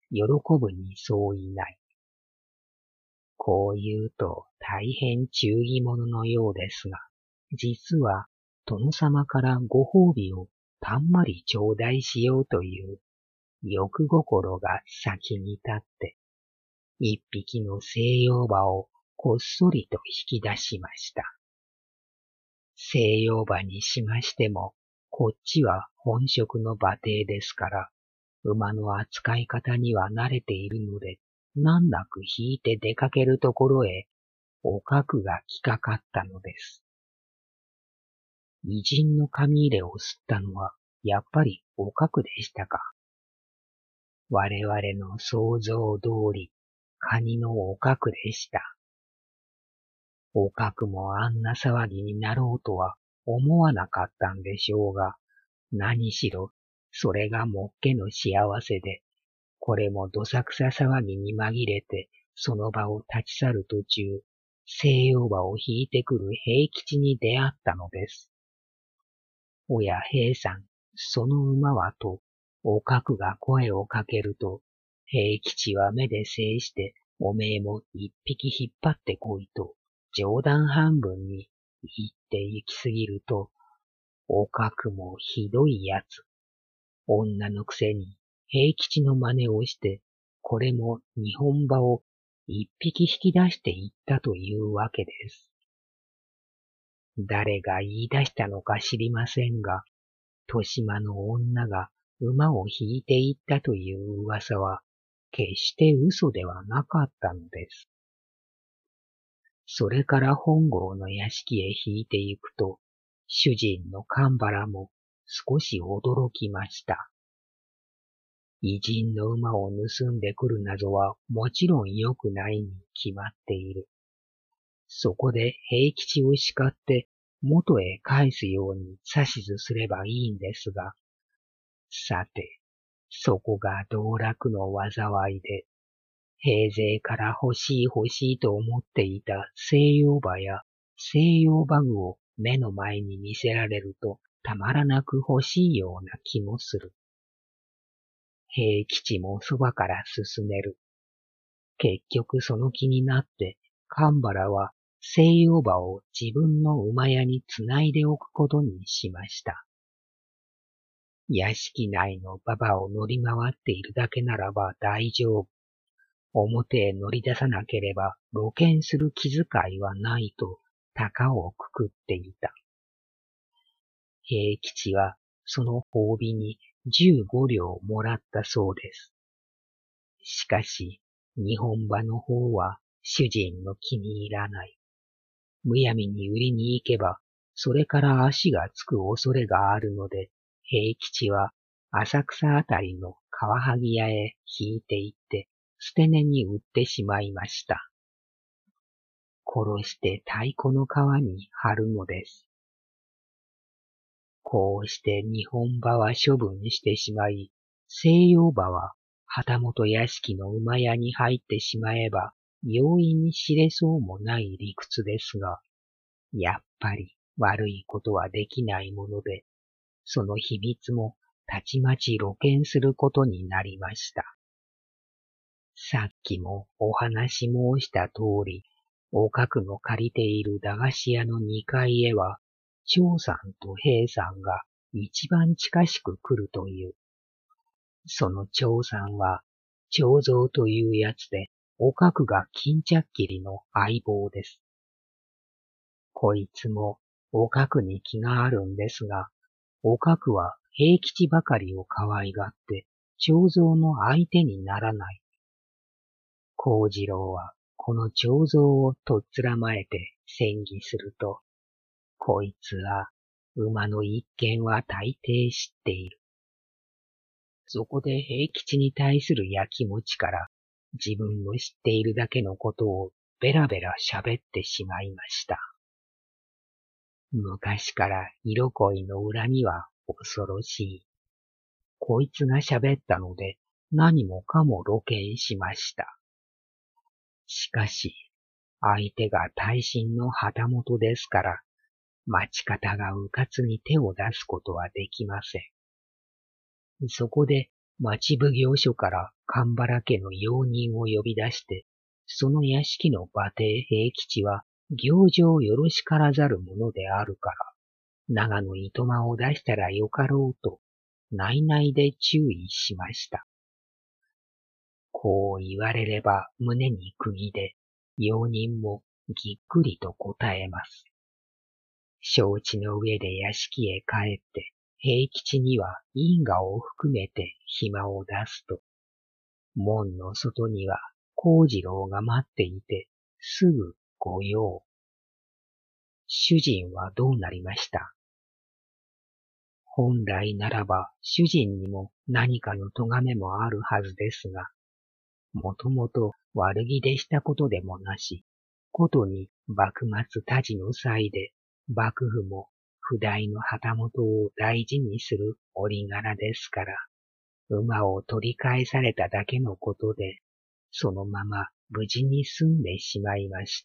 喜ぶに相違ない。こう言うと大変忠義者のようですが、実は殿様からご褒美をたんまり頂戴しようという欲心が先に立って、一匹の西洋馬をこっそりと引き出しました。西洋馬にしましても、こっちは本職の馬蹄ですから、馬の扱い方には慣れているので、難なく引いて出かけるところへ、おかくが来かかったのです。偉人の紙入れを吸ったのは、やっぱりおかくでしたか。我々の想像通り、カニのおかくでした。おかくもあんな騒ぎになろうとは思わなかったんでしょうが、何しろ、それがもっけの幸せで、これもどさくさ騒ぎに紛れて、その場を立ち去る途中、西洋馬を引いてくる平吉に出会ったのです。おや平さん、その馬はと、おかくが声をかけると、平吉は目で制して、おめえも一匹引っ張ってこいと、冗談半分に言って行き過ぎると、おかくもひどいやつ。女のくせに平吉の真似をして、これも日本馬を一匹引き出していったというわけです。誰が言い出したのか知りませんが、豊島の女が馬を引いていったという噂は、決して嘘ではなかったのです。それから本郷の屋敷へ引いて行くと、主人の神原も少し驚きました。偉人の馬を盗んでくるなどはもちろん良くないに決まっている。そこで平吉を叱って元へ返すように指図すればいいんですが、さて、そこが道楽の災いで、平勢から欲しいと思っていた西洋馬や西洋馬具を目の前に見せられるとたまらなく欲しいような気もする。平吉もそばから進める。結局その気になって神原は西洋馬を自分の馬屋につないでおくことにしました。屋敷内の馬場を乗り回っているだけならば大丈夫。表へ乗り出さなければ露見する気遣いはないと高をくくっていた。平吉はその褒美に15両もらったそうです。しかし日本馬の方は主人の気に入らない。むやみに売りに行けばそれから足がつく恐れがあるので、平吉は浅草あたりの川萩屋へ引いて行って捨て値に売ってしまいました。殺して太鼓の皮に貼るのです。こうして日本馬は処分してしまい、西洋馬は旗本屋敷の馬屋に入ってしまえば、容易に知れそうもない理屈ですが、やっぱり悪いことはできないもので、その秘密もたちまち露見することになりました。さっきもお話申した通り、おかくの借りている駄菓子屋の2階へは、長さんと平さんが一番近しく来るという。その長さんは、長蔵というやつで、おかくが巾着切りの相棒です。こいつもおかくに気があるんですが、おかくは平吉ばかりを可愛がって、長蔵の相手にならない。幸次郎はこの長蔵をとっつらまえて戦議すると、こいつは馬の一見は大抵知っている。そこで平吉に対するやきもちから自分の知っているだけのことをベラベラ喋ってしまいました。昔から色恋の恨みは恐ろしい。こいつが喋ったので何もかも露見しました。しかし、相手が大身の旗本ですから、町方がうかつに手を出すことはできません。そこで町奉行所から神原家の用人を呼び出して、その屋敷の馬蹄平吉は行状よろしからざるものであるから、長野糸間を出したらよかろうと、内々で注意しました。こう言われれば胸に釘で、用人もぎっくりと答えます。承知の上で屋敷へ帰って、平吉には因果を含めて暇を出すと、門の外には幸次郎が待っていて、すぐ御用。主人はどうなりました？本来ならば主人にも何かの咎めもあるはずですが、もともと悪気でしたことでもなし、ことに幕末たちの際で、幕府も不代の旗本を大事にする折柄ですから、馬を取り返されただけのことで、そのまま無事に済んでしまいました。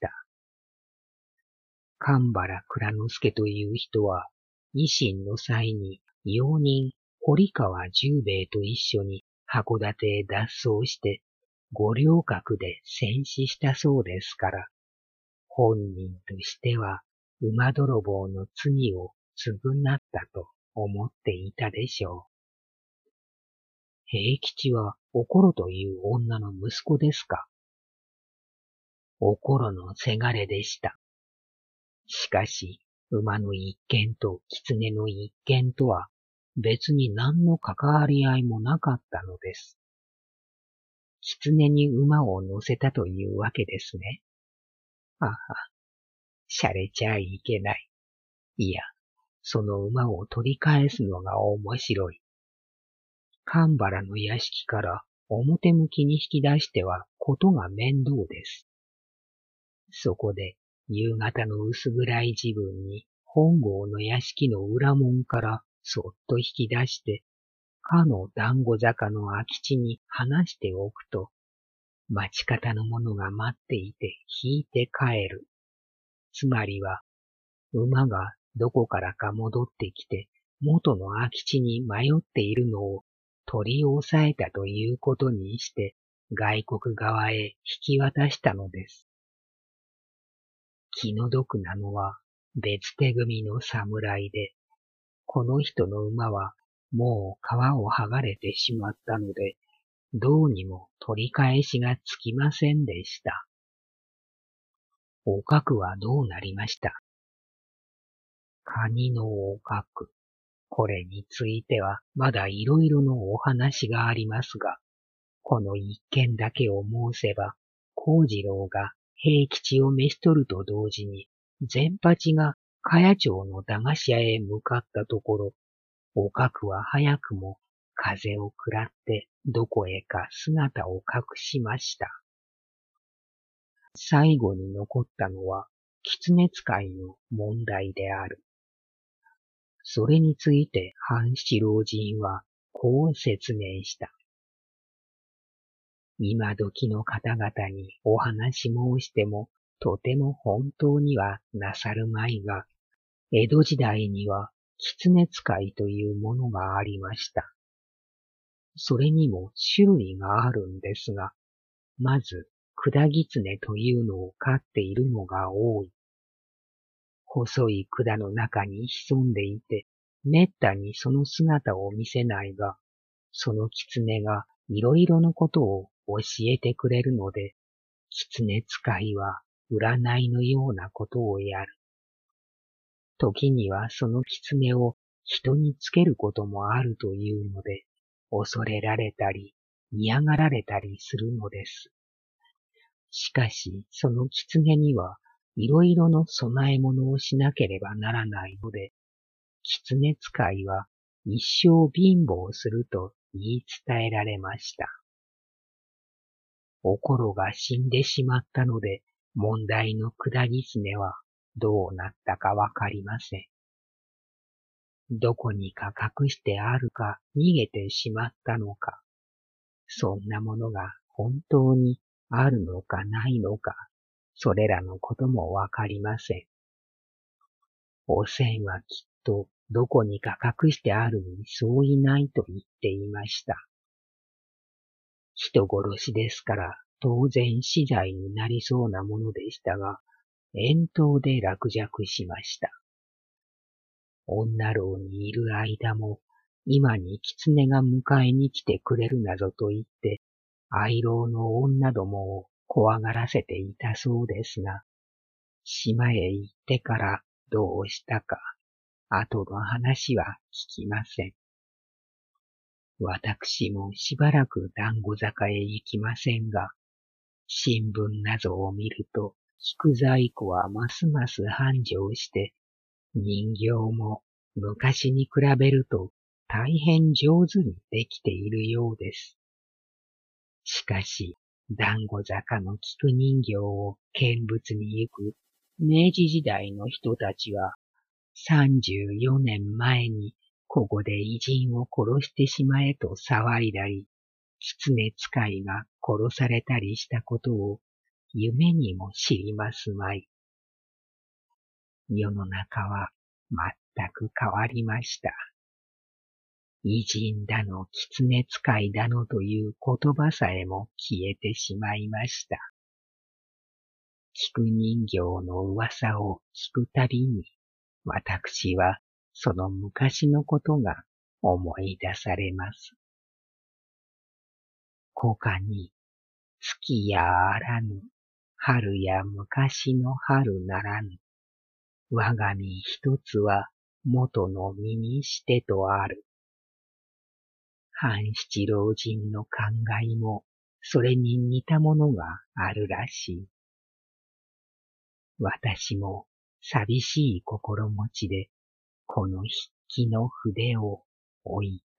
神原蔵之介という人は、維新の際に用人堀川十兵衛と一緒に函館へ脱走して、五稜郭で戦死したそうですから、本人としては馬泥棒の罪を償ったと思っていたでしょう。平吉はおころという女の息子ですか？おころのせがれでした。しかし、馬の一件と狐の一件とは別に何の関わり合いもなかったのです。狐に馬を乗せたというわけですね。あは、しゃれちゃいけない。いや、その馬を取り返すのが面白い。神原の屋敷から表向きに引き出してはことが面倒です。そこで夕方の薄暗い時分に本郷の屋敷の裏門からそっと引き出して、かの団子坂の空き地に放しておくと、町方の者が待っていて引いて帰る。つまりは、馬がどこからか戻ってきて、元の空き地に迷っているのを取り押さえたということにして、外国側へ引き渡したのです。気の毒なのは別手組の侍で、この人の馬はもう皮を剥がれてしまったので、どうにも取り返しがつきませんでした。おかくはどうなりました？カニのおかく。これについてはまだいろいろのお話がありますが、この一件だけを申せば、幸次郎が平吉を召し取ると同時に、善八が茅町の駄菓子屋へ向かったところ、おかくは早くも風を食らってどこへか姿を隠しました。最後に残ったのは、狐使いの問題である。それについて半七老人はこう説明した。今時の方々にお話申してもとても本当にはなさるまいが、江戸時代には狐使いというものがありました。それにも種類があるんですが、まず管狐というのを飼っているのが多い。細い管の中に潜んでいて、めったにその姿を見せないが、その狐がいろいろなことを教えてくれるので、狐使いは占いのようなことをやる。時にはその狐を人につけることもあるというので、恐れられたり嫌がられたりするのです。しかしその狐にはいろいろの備え物をしなければならないので、狐使いは一生貧乏すると言い伝えられました。おころが死んでしまったので、問題の管狐はどうなったかわかりません。どこにか隠してあるか逃げてしまったのか、そんなものが本当にあるのかないのか、それらのこともわかりません。おせんはきっとどこにか隠してあるに相違ないと言っていました。 人殺しですから当然死罪になりそうなものでしたが、遠投で落着しました。女牢にいる間も、今に狐が迎えに来てくれるなぞと言って、愛牢の女どもを怖がらせていたそうですが、島へ行ってからどうしたか、後の話は聞きません。私もしばらく団子坂へ行きませんが、新聞などを見ると、菊細工はますます繁盛して、人形も昔に比べると大変上手にできているようです。しかし、団子坂の菊人形を見物に行く明治時代の人たちは、34年前にここで偉人を殺してしまえと騒いだり、狐使いが殺されたりしたことを夢にも知りますまい。世の中は全く変わりました。偉人だの狐使いだのという言葉さえも消えてしまいました。菊人形の噂を聞くたびに、私はその昔のことが思い出されます。古歌に月やあらぬ、春や昔の春ならぬ、我が身一つは元の身にしてとある。半七老人の考えもそれに似たものがあるらしい。私も寂しい心持ちでこの筆記の筆を置い